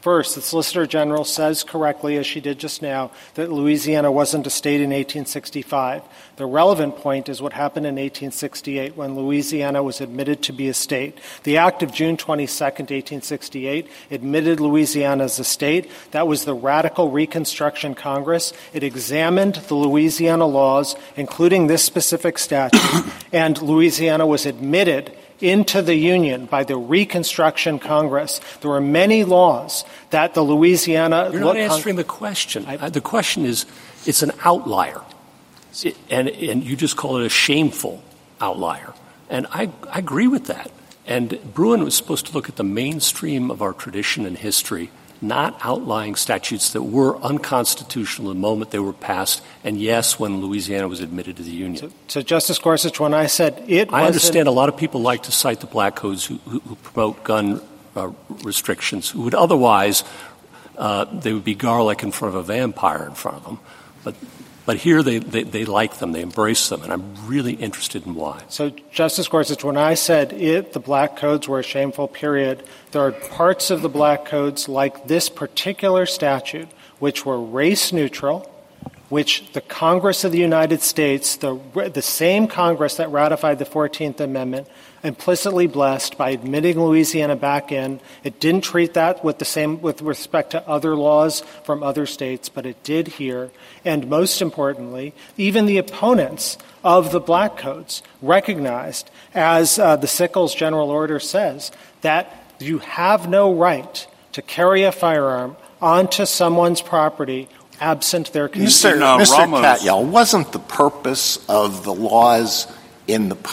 First, the Solicitor General says correctly, as she did just now, that Louisiana wasn't a state in 1865. The relevant point is what happened in 1868 when Louisiana was admitted to be a state. The Act of June 22nd, 1868, admitted Louisiana as a state. That was the Radical Reconstruction Congress. It examined the Louisiana laws, including this specific statute, and Louisiana was admitted into the Union by the Reconstruction Congress. There were many laws that the Louisiana... You're not answering the question. The question is, it's an outlier. And you just call it a shameful outlier. And I agree with that. And Bruen was supposed to look at the mainstream of our tradition and history, not outlying statutes that were unconstitutional the moment they were passed, and yes, when Louisiana was admitted to the Union. So Justice Gorsuch, when I said it I understand a lot of people like to cite the black codes who promote gun restrictions, who would otherwise, they would be garlic in front of a vampire in front of them. But here they like them, they embrace them, and I'm really interested in why. So, Justice Gorsuch, when I said the black codes were a shameful period, there are parts of the black codes like this particular statute which were race neutral, which the Congress of the United States, the same Congress that ratified the 14th Amendment, implicitly blessed by admitting Louisiana back in. It didn't treat that with respect to other laws from other states, but it did here. And most importantly, even the opponents of the black codes recognized, as the Sickles General Order says, that you have no right to carry a firearm onto someone's property absent their consent. Mr. Katyal, wasn't the purpose of the laws in the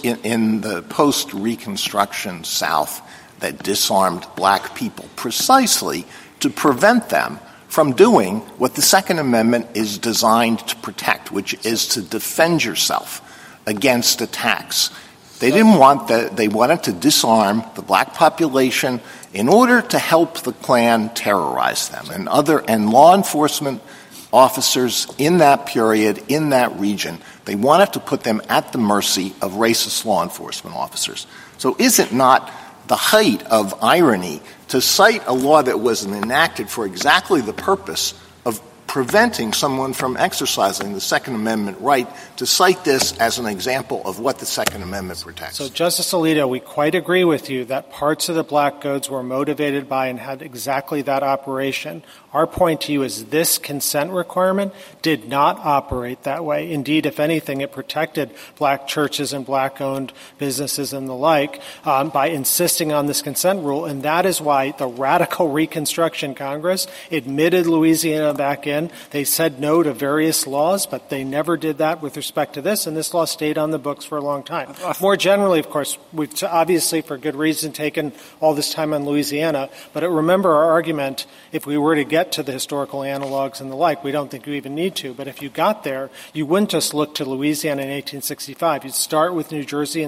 post-Reconstruction South that disarmed black people precisely to prevent them from doing what the Second Amendment is designed to protect, which is to defend yourself against attacks? They wanted to disarm the black population in order to help the Klan terrorize them and law enforcement officers in that period, in that region. They wanted to put them at the mercy of racist law enforcement officers. So is it not the height of irony to cite a law that was enacted for exactly the purpose of preventing someone from exercising the Second Amendment right, to cite this as an example of what the Second Amendment protects? So, Justice Alito, we quite agree with you that parts of the black codes were motivated by and had exactly that operation. Our point to you is this consent requirement did not operate that way. Indeed, if anything, it protected black churches and black-owned businesses and the like by insisting on this consent rule, and that is why the Radical Reconstruction Congress admitted Louisiana back in. They said no to various laws, but they never did that with respect to this, and this law stayed on the books for a long time. More generally, of course, we've obviously, for good reason, taken all this time on Louisiana, but remember our argument, if we were to get to the historical analogs and the like, we don't think we even need to, but if you got there, you wouldn't just look to Louisiana in 1865. You'd start with New Jersey in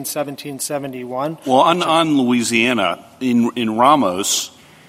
1771. Well, on Louisiana, in Ramos,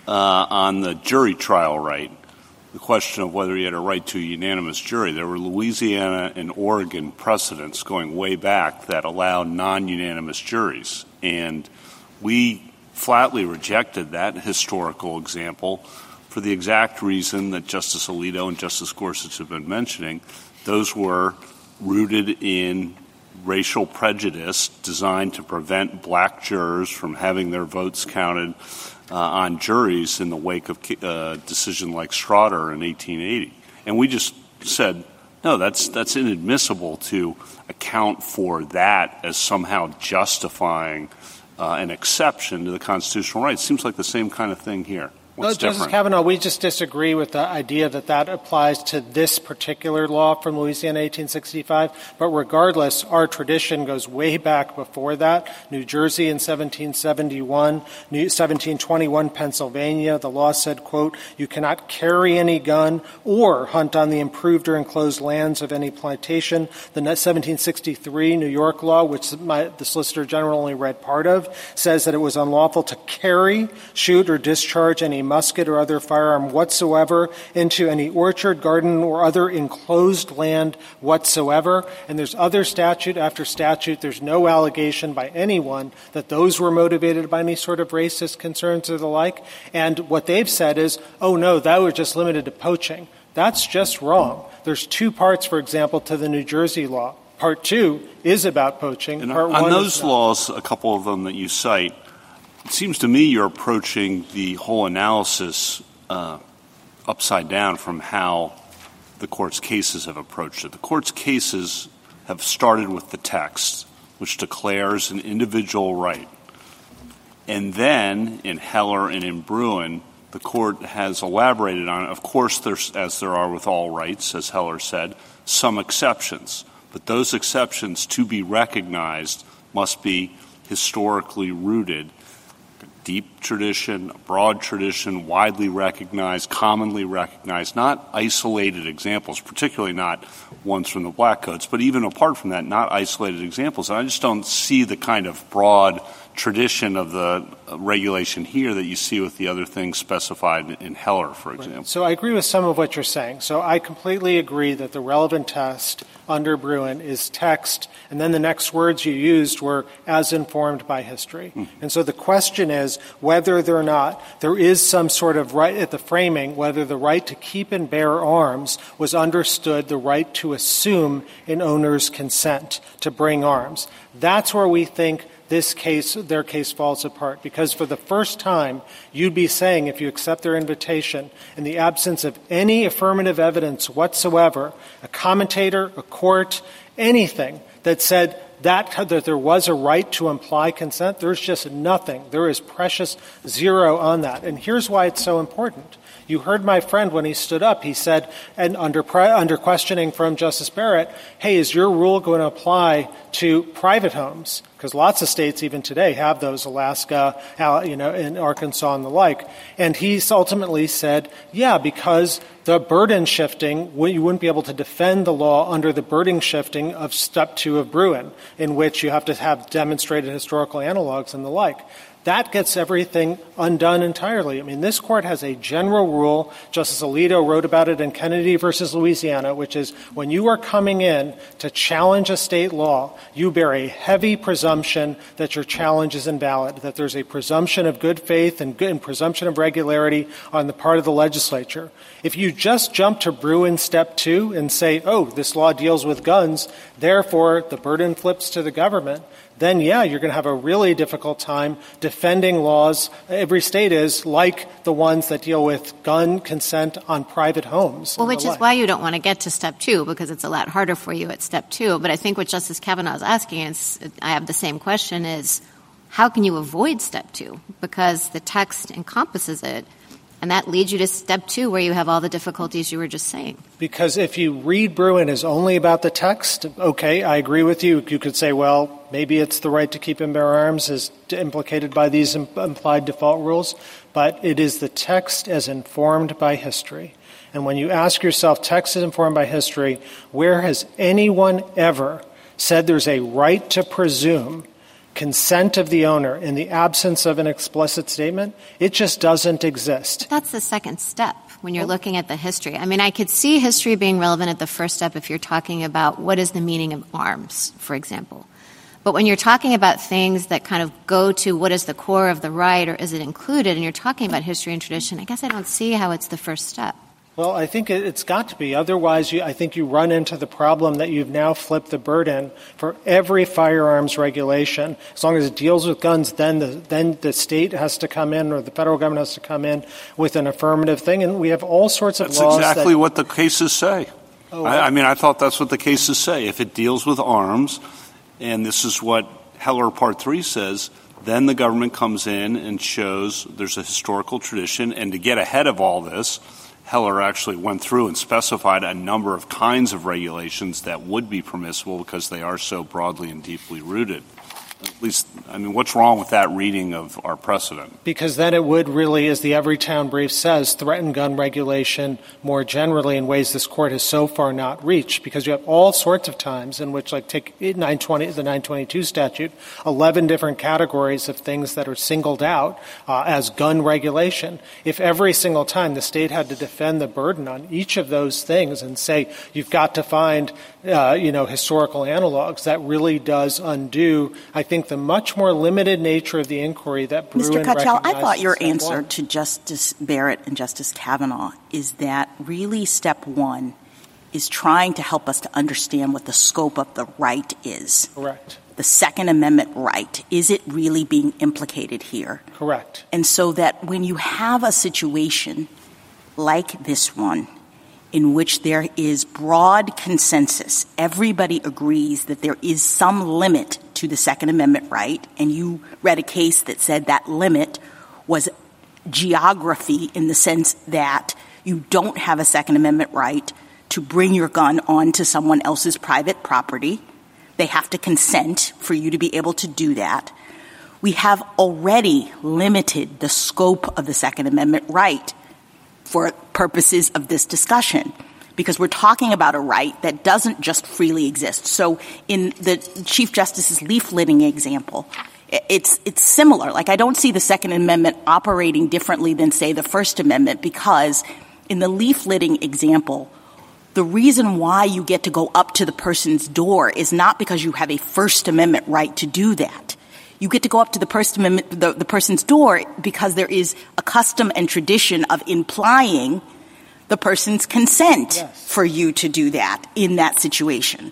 on the jury trial right, the question of whether he had a right to a unanimous jury, there were Louisiana and Oregon precedents going way back that allowed non-unanimous juries. And we flatly rejected that historical example for the exact reason that Justice Alito and Justice Gorsuch have been mentioning. Those were rooted in racial prejudice designed to prevent black jurors from having their votes counted on juries in the wake of a decision like Schroeder in 1880. And we just said, no, that's inadmissible to account for that as somehow justifying an exception to the constitutional right. It seems like the same kind of thing here. What's different? Justice Kavanaugh, we just disagree with the idea that applies to this particular law from Louisiana 1865. But regardless, our tradition goes way back before that. New Jersey in 1771, 1721 Pennsylvania, the law said, quote, you cannot carry any gun or hunt on the improved or enclosed lands of any plantation. The 1763 New York law, which the Solicitor General only read part of, says that it was unlawful to carry, shoot, or discharge any musket or other firearm whatsoever into any orchard, garden, or other enclosed land whatsoever. And there's other statute after statute. There's no allegation by anyone that those were motivated by any sort of racist concerns or the like. And what they've said is, oh, no, that was just limited to poaching. That's just wrong. There's two parts, for example, to the New Jersey law. Part 2 is about poaching. And Part on 1 those is not. laws, a couple of them that you cite, it seems to me you're approaching the whole analysis upside down from how the Court's cases have approached it. The Court's cases have started with the text, which declares an individual right. And then, in Heller and in Bruin, the Court has elaborated on it. Of course, there's, as there are with all rights, as Heller said, some exceptions. But those exceptions, to be recognized, must be historically rooted. A deep tradition, a broad tradition, widely recognized, commonly recognized, not isolated examples, particularly not ones from the Black Codes, but even apart from that, not isolated examples. And I just don't see the kind of broad tradition of the regulation here that you see with the other things specified in Heller, for example. Right. So I agree with some of what you're saying. So I completely agree that the relevant test under Bruin is text, and then the next words you used were as informed by history. And so the question is whether or not there is some sort of right at the framing, whether the right to keep and bear arms was understood the right to assume an owner's consent to bring arms. That's where we think their case falls apart, because for the first time, you'd be saying, if you accept their invitation, in the absence of any affirmative evidence whatsoever, a commentator, a court, anything that said that there was a right to imply consent, there's just nothing. There is precious zero on that. And here's why it's so important. You heard my friend when he stood up, he said, and under questioning from Justice Barrett, hey, is your rule going to apply to private homes? Because lots of states even today have those, Alaska, in Arkansas and the like. And he ultimately said, yeah, because the burden shifting, you wouldn't be able to defend the law under the burden shifting of Step 2 of Bruin, in which you have to have demonstrated historical analogs and the like. That gets everything undone entirely. I mean, this Court has a general rule. Justice Alito wrote about it in Kennedy versus Louisiana, which is when you are coming in to challenge a state law, you bear a heavy presumption that your challenge is invalid, that there's a presumption of good faith and presumption of regularity on the part of the legislature. If you just jump to Bruin Step 2 and say, oh, this law deals with guns, therefore the burden flips to the government, then, yeah, you're going to have a really difficult time defending laws. Every state is like the ones that deal with gun consent on private homes. Well, which is why you don't want to get to Step 2, because it's a lot harder for you at Step 2. But I think what Justice Kavanaugh is asking is, I have the same question, is how can you avoid Step 2? Because the text encompasses it. And that leads you to Step 2, where you have all the difficulties you were just saying. Because if you read Bruin as only about the text, okay, I agree with you. You could say, well, maybe it's the right to keep and bear arms is implicated by these implied default rules. But it is the text as informed by history. And when you ask yourself, text is informed by history, where has anyone ever said there's a right to presume consent of the owner in the absence of an explicit statement? It just doesn't exist. That's the second step when you're looking at the history. I mean, I could see history being relevant at the first step if you're talking about what is the meaning of arms, for example. But when you're talking about things that kind of go to what is the core of the right or is it included, and you're talking about history and tradition, I guess I don't see how it's the first step. Well, I think it's got to be. Otherwise, I think you run into the problem that you've now flipped the burden for every firearms regulation. As long as it deals with guns, then the state has to come in or the federal government has to come in with an affirmative thing. And we have all sorts of laws. That's exactly what the cases say. Oh, I mean, I thought that's what the cases say. If it deals with arms, and this is what Heller Part 3 says, then the government comes in and shows there's a historical tradition. And to get ahead of all this, Heller actually went through and specified a number of kinds of regulations that would be permissible because they are so broadly and deeply rooted. At least, I mean, what's wrong with that reading of our precedent? Because then it would really, as the Everytown brief says, threaten gun regulation more generally in ways this court has so far not reached, because you have all sorts of times in which, like, take the 922 statute, 11 different categories of things that are singled out as gun regulation. If every single time the state had to defend the burden on each of those things and say, you've got to find, historical analogs, that really does undo, I think, the much more limited nature of the inquiry that Bruen recognizes. Mr. Katyal, I thought your answer to Justice Barrett and Justice Kavanaugh is that really step one is trying to help us to understand what the scope of the right is. Correct. The Second Amendment right. Is it really being implicated here? Correct. And so that when you have a situation like this one, in which there is broad consensus, everybody agrees that there is some limit to the Second Amendment right, and you read a case that said that limit was geography in the sense that you don't have a Second Amendment right to bring your gun onto someone else's private property. They have to consent for you to be able to do that. We have already limited the scope of the Second Amendment right for purposes of this discussion, because we're talking about a right that doesn't just freely exist. So in the Chief Justice's leafleting example, it's similar. Like, I don't see the Second Amendment operating differently than, say, the First Amendment, because in the leafleting example, the reason why you get to go up to the person's door is not because you have a First Amendment right to do that. You get to go up to the person's door because there is a custom and tradition of implying the person's consent for you to do that in that situation.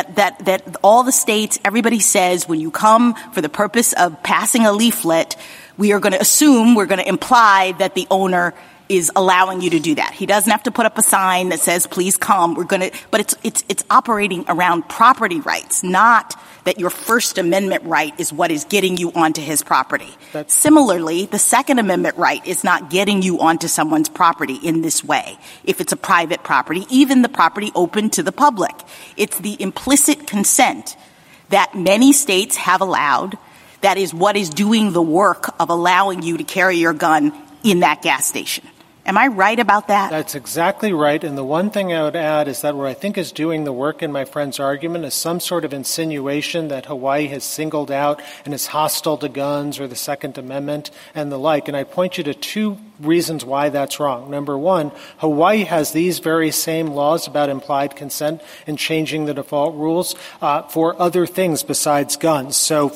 That all the states, everybody says when you come for the purpose of passing a leaflet, we are going to assume, we're going to imply that the owner is allowing you to do that. He doesn't have to put up a sign that says, please come. But it's operating around property rights, not that your First Amendment right is what is getting you onto his property. Similarly, the Second Amendment right is not getting you onto someone's property in this way. If it's a private property, even the property open to the public, it's the implicit consent that many states have allowed that is what is doing the work of allowing you to carry your gun in that gas station. Am I right about that? That's exactly right. And the one thing I would add is that what I think is doing the work in my friend's argument is some sort of insinuation that Hawaii has singled out and is hostile to guns or the Second Amendment and the like. And I point you to two reasons why that's wrong. Number one, Hawaii has these very same laws about implied consent and changing the default rules for other things besides guns. So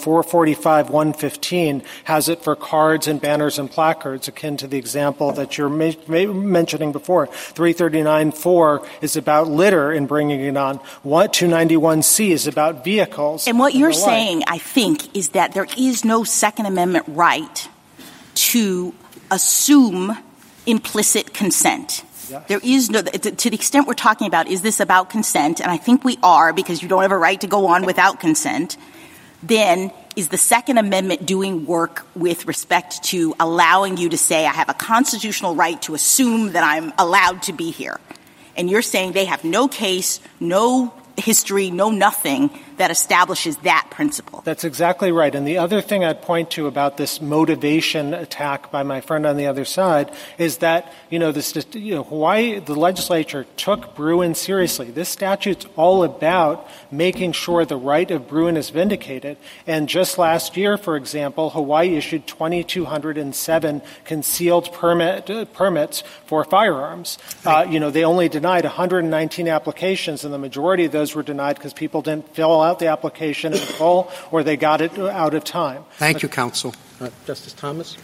445-115 has it for cards and banners and placards, akin to the example that you're mentioning before. 339-4 is about litter and bringing it on. 291C is about vehicles. And what you're saying, I think, is that there is no Second Amendment right to assume implicit consent. Yes. There is no, to the extent we're talking about, is this about consent? And I think we are, because you don't have a right to go on without consent. Then is the Second Amendment doing work with respect to allowing you to say, I have a constitutional right to assume that I'm allowed to be here? And you're saying they have no case, no history, no nothing that establishes that principle. That's exactly right. And the other thing I'd point to about this motivation attack by my friend on the other side is that, Hawaii, the legislature took Bruen seriously. This statute's all about making sure the right of Bruen is vindicated. And just last year, for example, Hawaii issued 2,207 concealed permits for firearms. They only denied 119 applications, and the majority of those were denied because people didn't fill out the application in full or they got it out of time. Thank you, counsel. Justice Thomas?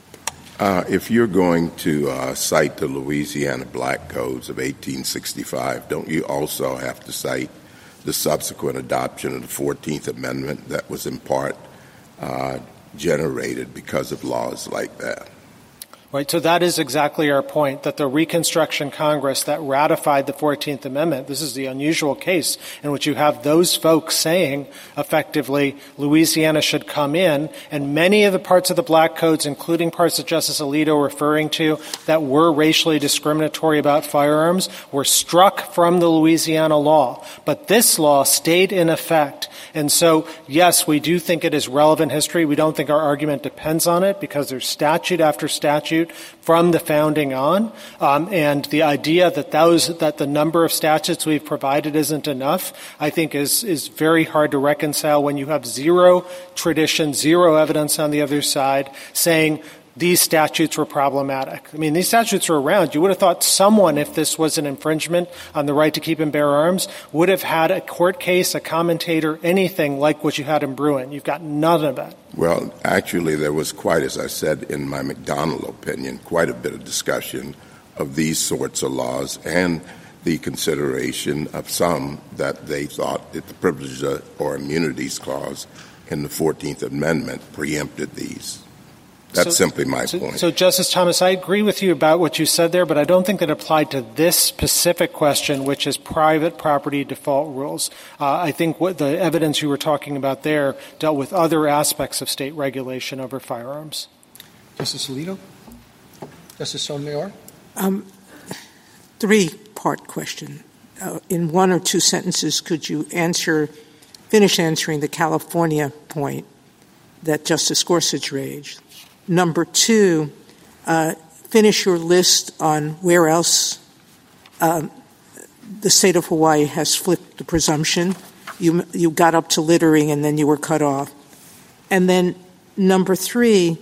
If you're going to cite the Louisiana Black Codes of 1865, don't you also have to cite the subsequent adoption of the 14th Amendment that was in part generated because of laws like that? Right, so that is exactly our point, that the Reconstruction Congress that ratified the 14th Amendment, this is the unusual case in which you have those folks saying, effectively, Louisiana should come in, and many of the parts of the black codes, including parts that Justice Alito referring to, that were racially discriminatory about firearms, were struck from the Louisiana law. But this law stayed in effect. And so, yes, we do think it is relevant history. We don't think our argument depends on it because there's statute after statute from the founding on. And the idea that that the number of statutes we've provided isn't enough, I think is very hard to reconcile when you have zero tradition, zero evidence on the other side saying these statutes were problematic. I mean, these statutes are around. You would have thought someone, if this was an infringement on the right to keep and bear arms, would have had a court case, a commentator, anything like what you had in Bruen. You've got none of that. Well, actually, there was quite, as I said in my McDonnell opinion, quite a bit of discussion of these sorts of laws and the consideration of some that they thought that the Privileges or Immunities Clause in the 14th Amendment preempted these. That's simply my point. So, Justice Thomas, I agree with you about what you said there, but I don't think that applied to this specific question, which is private property default rules. I think what the evidence you were talking about there dealt with other aspects of state regulation over firearms. Justice Alito? Justice Sotomayor? Three-part question. In one or two sentences, could you finish answering the California point that Justice Gorsuch raised? Number two, finish your list on where else the state of Hawaii has flipped the presumption. You got up to littering and then you were cut off. And then number three,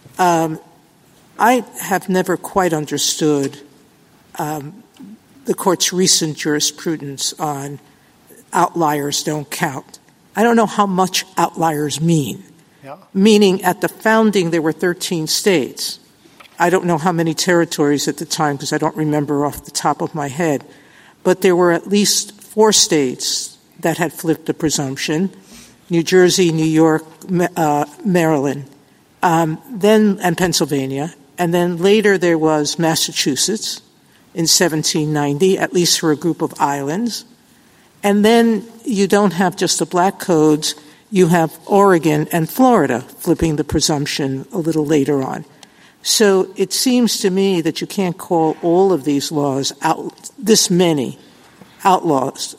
I have never quite understood the court's recent jurisprudence on outliers don't count. I don't know how much outliers mean. Yeah. Meaning at the founding there were 13 states. I don't know how many territories at the time because I don't remember off the top of my head. But there were at least 4 states that had flipped the presumption, New Jersey, New York, Maryland, and Pennsylvania. And then later there was Massachusetts in 1790, at least for a group of islands. And then you don't have just the black codes. You have Oregon and Florida flipping the presumption a little later on. So it seems to me that you can't call all of these laws this many outliers.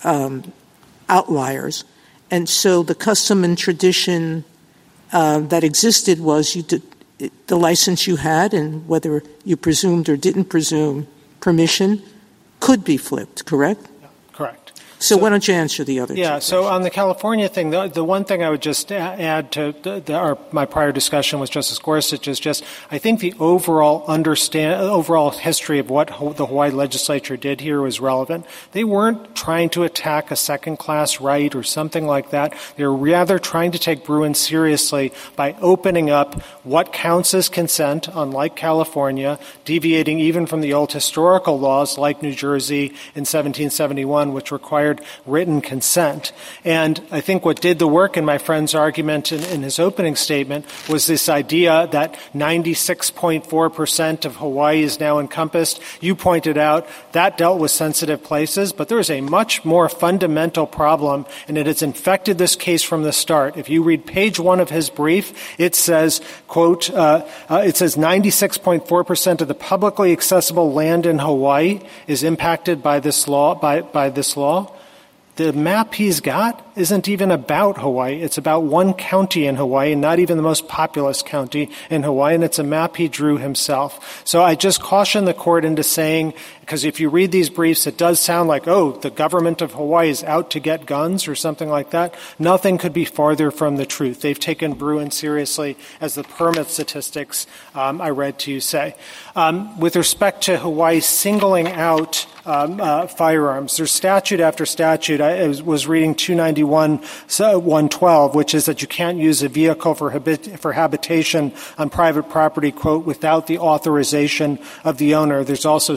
And so the custom and tradition that existed was the license you had, and whether you presumed or didn't presume permission could be flipped, correct? Correct. So why don't you answer the other two? Yeah, so on the California thing, the one thing I would just add to my prior discussion with Justice Gorsuch is just I think the overall history of what the Hawaii legislature did here was relevant. They weren't trying to attack a second-class right or something like that. They were rather trying to take Bruen seriously by opening up what counts as consent, unlike California, deviating even from the old historical laws like New Jersey in 1771, which required written consent. And I think what did the work in my friend's argument in his opening statement was this idea that 96.4% of Hawaii is now encompassed. You pointed out that dealt with sensitive places, but there is a much more fundamental problem, and it has infected this case from the start. If you read page 1 of his brief, it says, quote, it says 96.4% of the publicly accessible land in Hawaii is impacted by this law, by this law. The map he's got isn't even about Hawaii. It's about one county in Hawaii, and not even the most populous county in Hawaii, and it's a map he drew himself. So I just caution the court into saying, because if you read these briefs, it does sound like, oh, the government of Hawaii is out to get guns or something like that. Nothing could be farther from the truth. They've taken Bruen seriously, as the permit statistics I read to you say. With respect to Hawaii singling out firearms, there's statute after statute. I was reading 290 71, 112, which is that you can't use a vehicle for habitation on private property, quote, without the authorization of the owner. There's also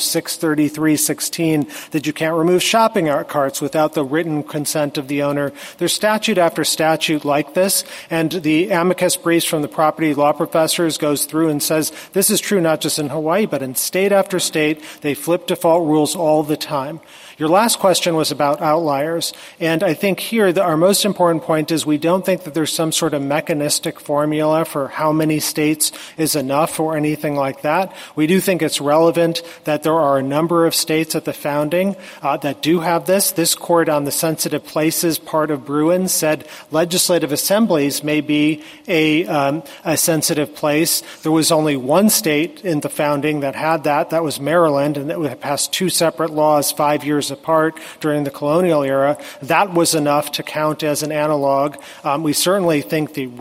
633.16 that you can't remove shopping carts without the written consent of the owner. There's statute after statute like this, and the amicus briefs from the property law professors goes through and says this is true not just in Hawaii, but in state after state. They flip default rules all the time. Your last question was about outliers, and I think here our most important point is we don't think that there's some sort of mechanistic formula for how many states is enough or anything like that. We do think it's relevant that there are a number of states at the founding that do have this. This court on the sensitive places part of Bruin said legislative assemblies may be a sensitive place. There was only one state in the founding that had that. That was Maryland, and it passed two separate laws 5 years apart during the colonial era. That was enough to count as an analog. We certainly think the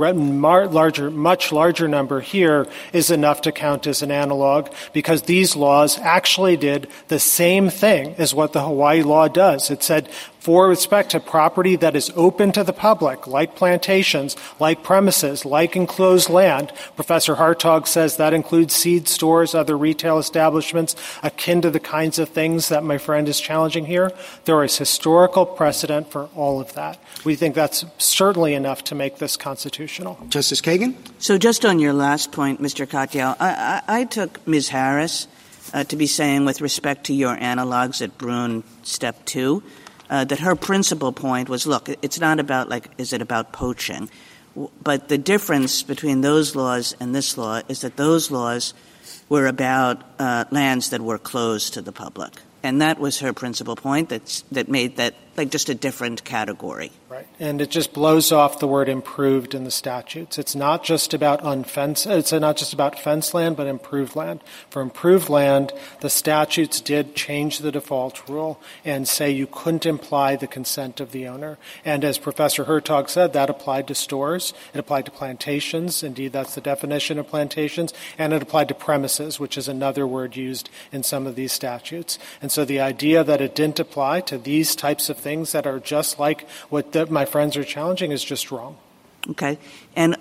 much larger number here is enough to count as an analog because these laws actually did the same thing as what the Hawaii law does. It said, for respect to property that is open to the public, like plantations, like premises, like enclosed land. Professor Hartog says that includes seed stores, other retail establishments, akin to the kinds of things that my friend is challenging here. There is historical precedent for all of that. We think that's certainly enough to make this constitutional. Justice Kagan? So just on your last point, Mr. Katyal, I took Ms. Harris to be saying with respect to your analogs at Bruin Step 2, that her principal point was, look, it's not about, is it about poaching? But the difference between those laws and this law is that those laws were about lands that were closed to the public. And that was her principal point that made that just a different category. Right. And it just blows off the word improved in the statutes. It's not just about it's not just about fenced land, but improved land. For improved land, the statutes did change the default rule and say you couldn't imply the consent of the owner. And as Professor Hertog said, that applied to stores. It applied to plantations. Indeed, that's the definition of plantations. And it applied to premises, which is another word used in some of these statutes. And so the idea that it didn't apply to these types of things that are just like what my friends are challenging is just wrong. Okay. And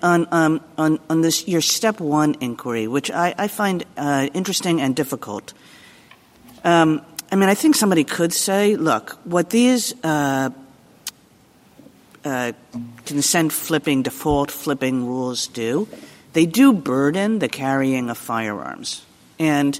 on this, your Step 1 inquiry, which I find interesting and difficult, I think somebody could say, look, what these consent flipping, default flipping rules do, they do burden the carrying of firearms. And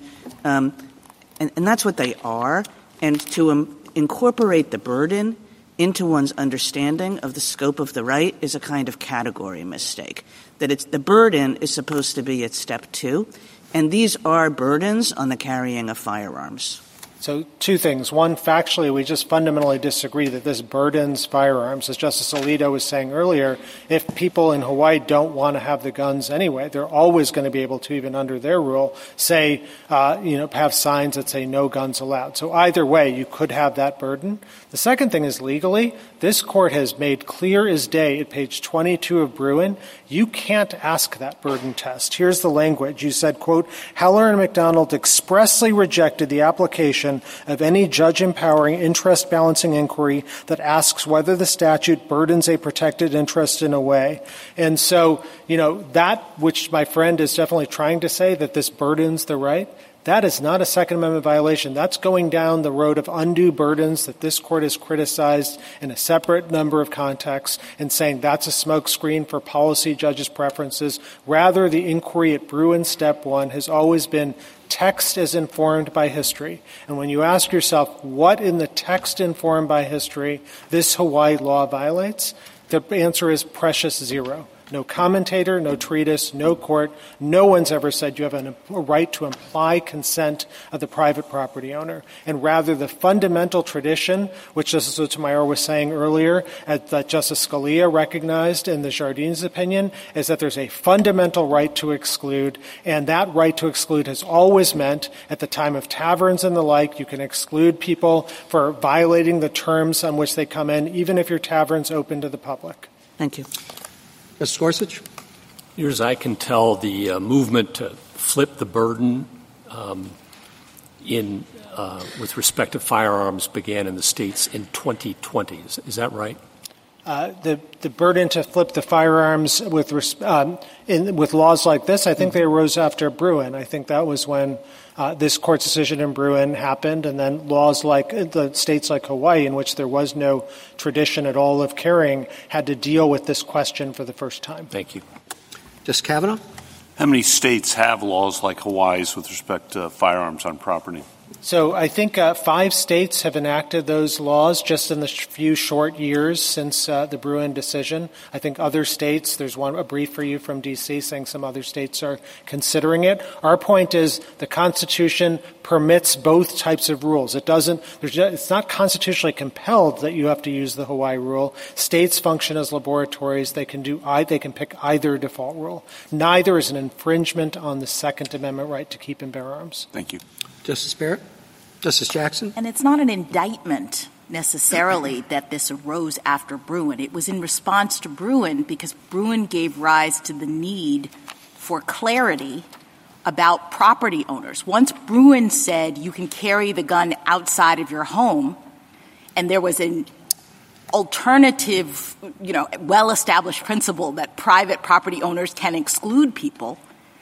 that's what they are. And to incorporate the burden into one's understanding of the scope of the right is a kind of category mistake. That the burden is supposed to be at Step 2, and these are burdens on the carrying of firearms. So two things. One, factually, we just fundamentally disagree that this burdens firearms. As Justice Alito was saying earlier, if people in Hawaii don't want to have the guns anyway, they're always going to be able to, even under their rule, say, have signs that say no guns allowed. So either way, you could have that burden. The second thing is legally, this court has made clear as day at page 22 of Bruin, you can't ask that burden test. Here's the language. You said, quote, Heller and McDonald expressly rejected the application of any judge-empowering interest-balancing inquiry that asks whether the statute burdens a protected interest in a way. And so, that which my friend is definitely trying to say, that this burdens the right, that is not a Second Amendment violation. That's going down the road of undue burdens that this court has criticized in a separate number of contexts and saying that's a smokescreen for policy judges' preferences. Rather, the inquiry at Bruin Step 1 has always been text is informed by history. And when you ask yourself what in the text informed by history this Hawaii law violates, the answer is precious zero. No commentator, no treatise, no court, no one's ever said you have a right to imply consent of the private property owner. And rather, the fundamental tradition, which Justice Sotomayor was saying earlier, that Justice Scalia recognized in the Jardines opinion, is that there's a fundamental right to exclude, and that right to exclude has always meant, at the time of taverns and the like, you can exclude people for violating the terms on which they come in, even if your tavern's open to the public. Thank you. Mr. Gorsuch? Near as I can tell, the movement to flip the burden with respect to firearms began in the states in 2020. Is that right? The burden to flip the firearms with laws like this, I think they arose after Bruin. I think that was when this court's decision in Bruin happened, and then laws like the states like Hawaii, in which there was no tradition at all of carrying, had to deal with this question for the first time. Thank you. Justice Kavanaugh? How many states have laws like Hawaii's with respect to firearms on property? So I think 5 states have enacted those laws just in the few short years since the Bruin decision. I think other states, there's a brief for you from D.C. saying some other states are considering it. Our point is the Constitution permits both types of rules. It's not constitutionally compelled that you have to use the Hawaii rule. States function as laboratories. They can pick either default rule. Neither is an infringement on the Second Amendment right to keep and bear arms. Thank you. Justice Barrett? Justice Jackson? And it's not an indictment necessarily that this arose after Bruin. It was in response to Bruin because Bruin gave rise to the need for clarity about property owners. Once Bruin said you can carry the gun outside of your home, and there was an alternative, well-established principle that private property owners can exclude people,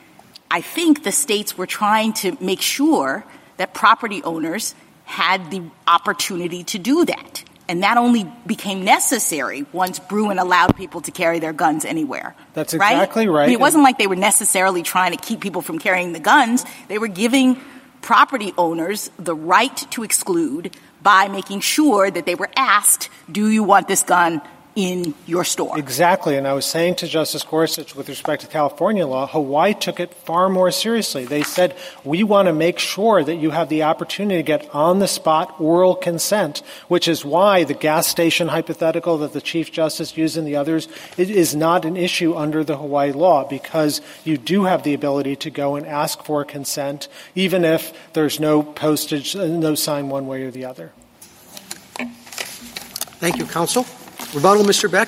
I think the states were trying to make sure that property owners had the opportunity to do that. And that only became necessary once Bruin allowed people to carry their guns anywhere. That's exactly right. I mean, it wasn't like they were necessarily trying to keep people from carrying the guns. They were giving property owners the right to exclude by making sure that they were asked, do you want this gun in your store? Exactly. And I was saying to Justice Gorsuch with respect to California law, Hawaii took it far more seriously. They said, we want to make sure that you have the opportunity to get on-the-spot oral consent, which is why the gas station hypothetical that the Chief Justice used and the others, it is not an issue under the Hawaii law because you do have the ability to go and ask for consent, even if there's no postage, no sign one way or the other. Thank you, counsel. Rebuttal, Mr. Beck.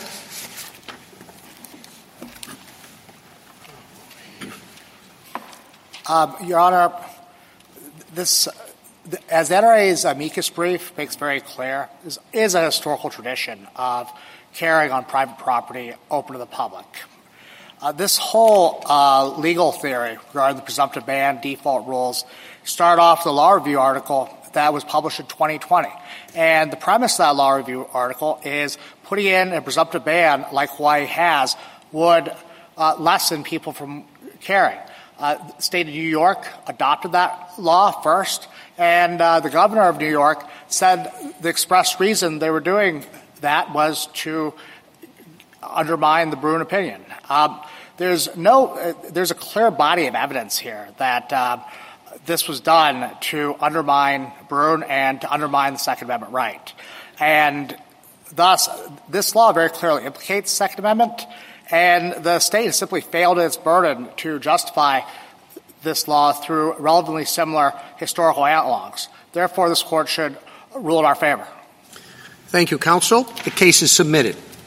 Your Honor, this, as NRA's amicus brief makes very clear, is a historical tradition of carrying on private property open to the public. This whole legal theory regarding the presumptive ban, default rules, started off with a law review article that was published in 2020. And the premise of that law review article is putting in a presumptive ban like Hawaii has would lessen people from carrying. The state of New York adopted that law first, and the governor of New York said the express reason they were doing that was to undermine the Bruin opinion. There's a clear body of evidence here that this was done to undermine Bruin and to undermine the Second Amendment right. And thus, this law very clearly implicates the Second Amendment, and the state has simply failed in its burden to justify this law through relatively similar historical analogs. Therefore, this Court should rule in our favor. Thank you, counsel. The case is submitted.